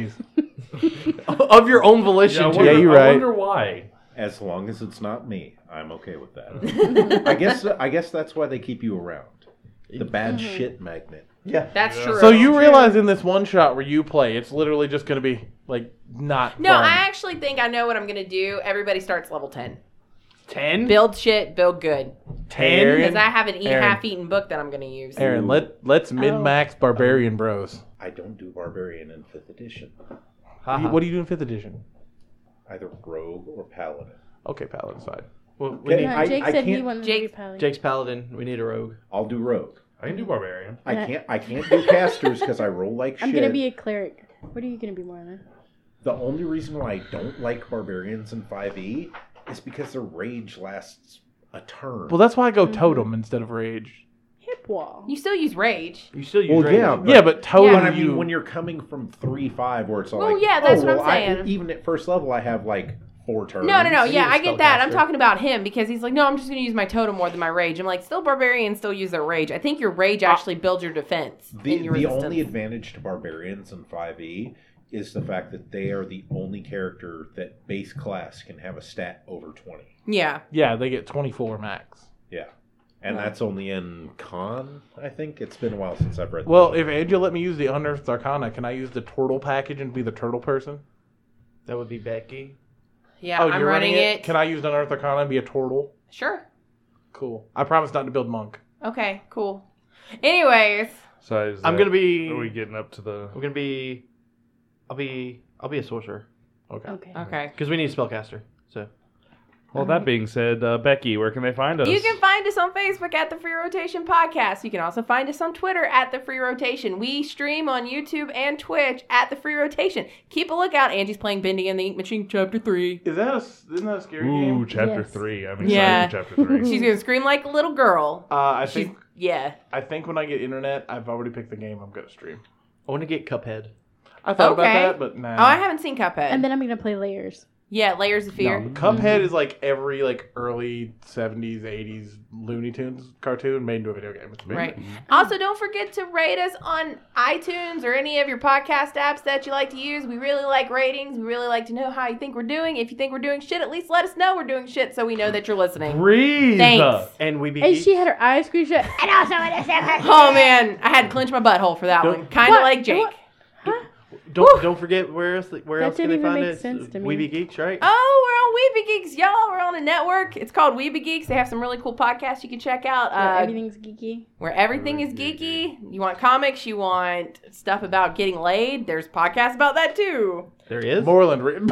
Gs. Of your own volition. Yeah, I too. wonder, Yeah, you're I right. wonder why. As long as it's not me, I'm okay with that. I guess I guess that's why they keep you around. The bad shit magnet. Yeah. That's Yeah. true. So you realize in this one shot where you play, it's literally just going to be like not. No, fun. I actually think I know what I'm going to do. Everybody starts level ten. Ten? Build shit, build good. Aaron, Because I have an eat Aaron. half-eaten book that I'm going to use. Aaron, let let's min max barbarian bros. I don't do barbarian in fifth edition. What do you- What do you do in fifth edition? Either rogue or paladin. Okay, paladin side. Well, we Okay. need, No, I- Jake I said he can't- wanted Jake- to be paladin. Jake's paladin. We need a rogue. I'll do rogue. I can do barbarian. I Yeah. can't. I can't do casters because I roll like I'm shit. gonna be a cleric. What are you gonna be, Marlon? The only reason why I don't like barbarians in five E is because their rage lasts a turn. Well, that's why I go Mm-hmm. totem instead of rage. Hip wall. You still use rage. You still use Well, rage. yeah, but- Yeah, but totem But I mean, you. when you're coming from three five, where it's all Well, like, yeah, that's oh, what I'm well, I- saying. even at first level, I have like four turns. No, no, no. He's Yeah, a I get that. I'm spellcaster. talking about him because he's like, no, I'm just going to use my totem more than my rage. I'm like, still barbarians still use their rage. I think your rage actually builds your defense The, and your the resistance. only advantage to barbarians in five E is the fact that they are the only character that base class can have a stat over twenty. Yeah. yeah, they get twenty-four max. Yeah. And that's only in Con, I think. It's been a while since I've read the Well, book. if Angel let me use the Unearthed Arcana, can I use the turtle package and be the turtle person? That would be Becky. Yeah, oh, I'm you're running it. Can I use the Unearthed Arcana and be a turtle? Sure. Cool. I promise not to build monk. Okay, cool. Anyways, So is I'm that- gonna be. Are we getting up to the? I'm gonna be. I'll be. I'll be a sorcerer Okay. Okay. okay. because we need a spellcaster. So Well, that being said, uh, Becky, where can they find us? You can find us on Facebook at the Free Rotation Podcast. You can also find us on Twitter at the Free Rotation. We stream on YouTube and Twitch at the Free Rotation. Keep a lookout. Angie's playing Bendy and the Ink Machine Chapter Three. Is that a, isn't that a scary Ooh, game? chapter Yes. three. I'm excited Yeah. for chapter three. She's gonna scream like a little girl. Uh, I She's think yeah. I think when I get internet, I've already picked the game I'm gonna stream. I want to get Cuphead. I thought Okay. about that, but nah. Oh, I haven't seen Cuphead. And then I'm gonna play layers. yeah, Layers of Fear. No, Cuphead is like every like early seventies, eighties Looney Tunes cartoon made into a video game. It's amazing. Right. Also, don't forget to rate us on iTunes or any of your podcast apps that you like to use. We really like ratings. We really like to know how you think we're doing. If you think we're doing shit, at least let us know we're doing shit so we know that you're listening. Breathe. Thanks. And we be. And she had her eyes squeezed shut. And also in a separate. Oh man, I had to clench my butthole for that Don't- one. Kind of What? like Jake. What? Huh? Don't don't forget where else where That else can didn't they even find make it? sense to me. We Be Geeks, right? Oh, we're on Weeby Geeks, y'all. We're on a network. It's called Weeby Geeks. They have some really cool podcasts you can check out. Where Uh, everything's geeky. where everything is geeky. You want comics, you want stuff about getting laid. There's podcasts about that too. There is. Moreland written.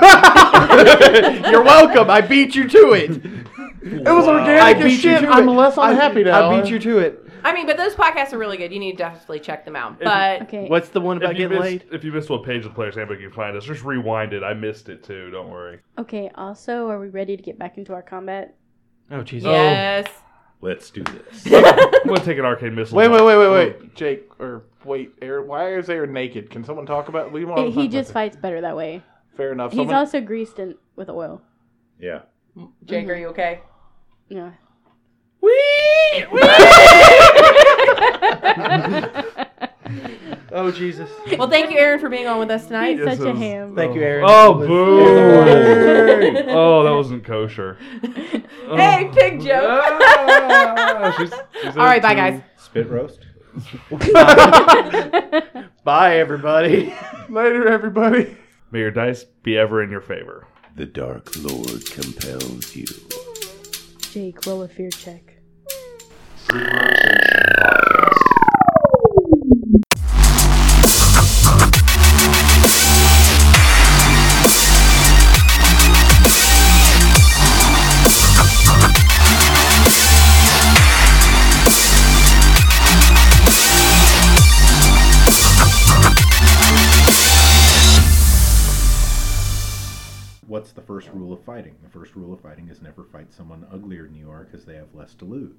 You're welcome. I beat you to it. It was organic I as beat you shit. to I'm it. less unhappy I, now. I beat you to it. I mean, but those podcasts are really good. You need to definitely check them out. But Okay. What's the one about If you, getting missed, laid? if you missed what page of the Player's Handbook you can find us, just rewind it. I missed it too. Don't worry. Okay. Also, are we ready to get back into our combat? Oh Jesus. yes, Let's do this. I'm gonna take an arcade missile. Wait, wait, wait, wait, wait. Jake, or wait, Aaron, why is Aaron naked? Can someone talk about? We want to He talk just about fights better that way. that. Fair enough. He's Someone- also greased in, with oil. Yeah. Jake, are you okay? Yeah. Oh Jesus! Well, thank you, Aaron, for being on with us tonight. He's This such a is- ham. Thank you, Aaron. Oh, It was- boo! Oh, that wasn't kosher. Hey, pig joke. Ah, she's- she's All right, bye, into- guys. Spit roast. Bye, everybody. Later, everybody. May your dice be ever in your favor. The Dark Lord compels you. Jake, roll a fear check. What's the first rule of fighting? The first rule of fighting is never fight someone uglier than you are because they have less to lose.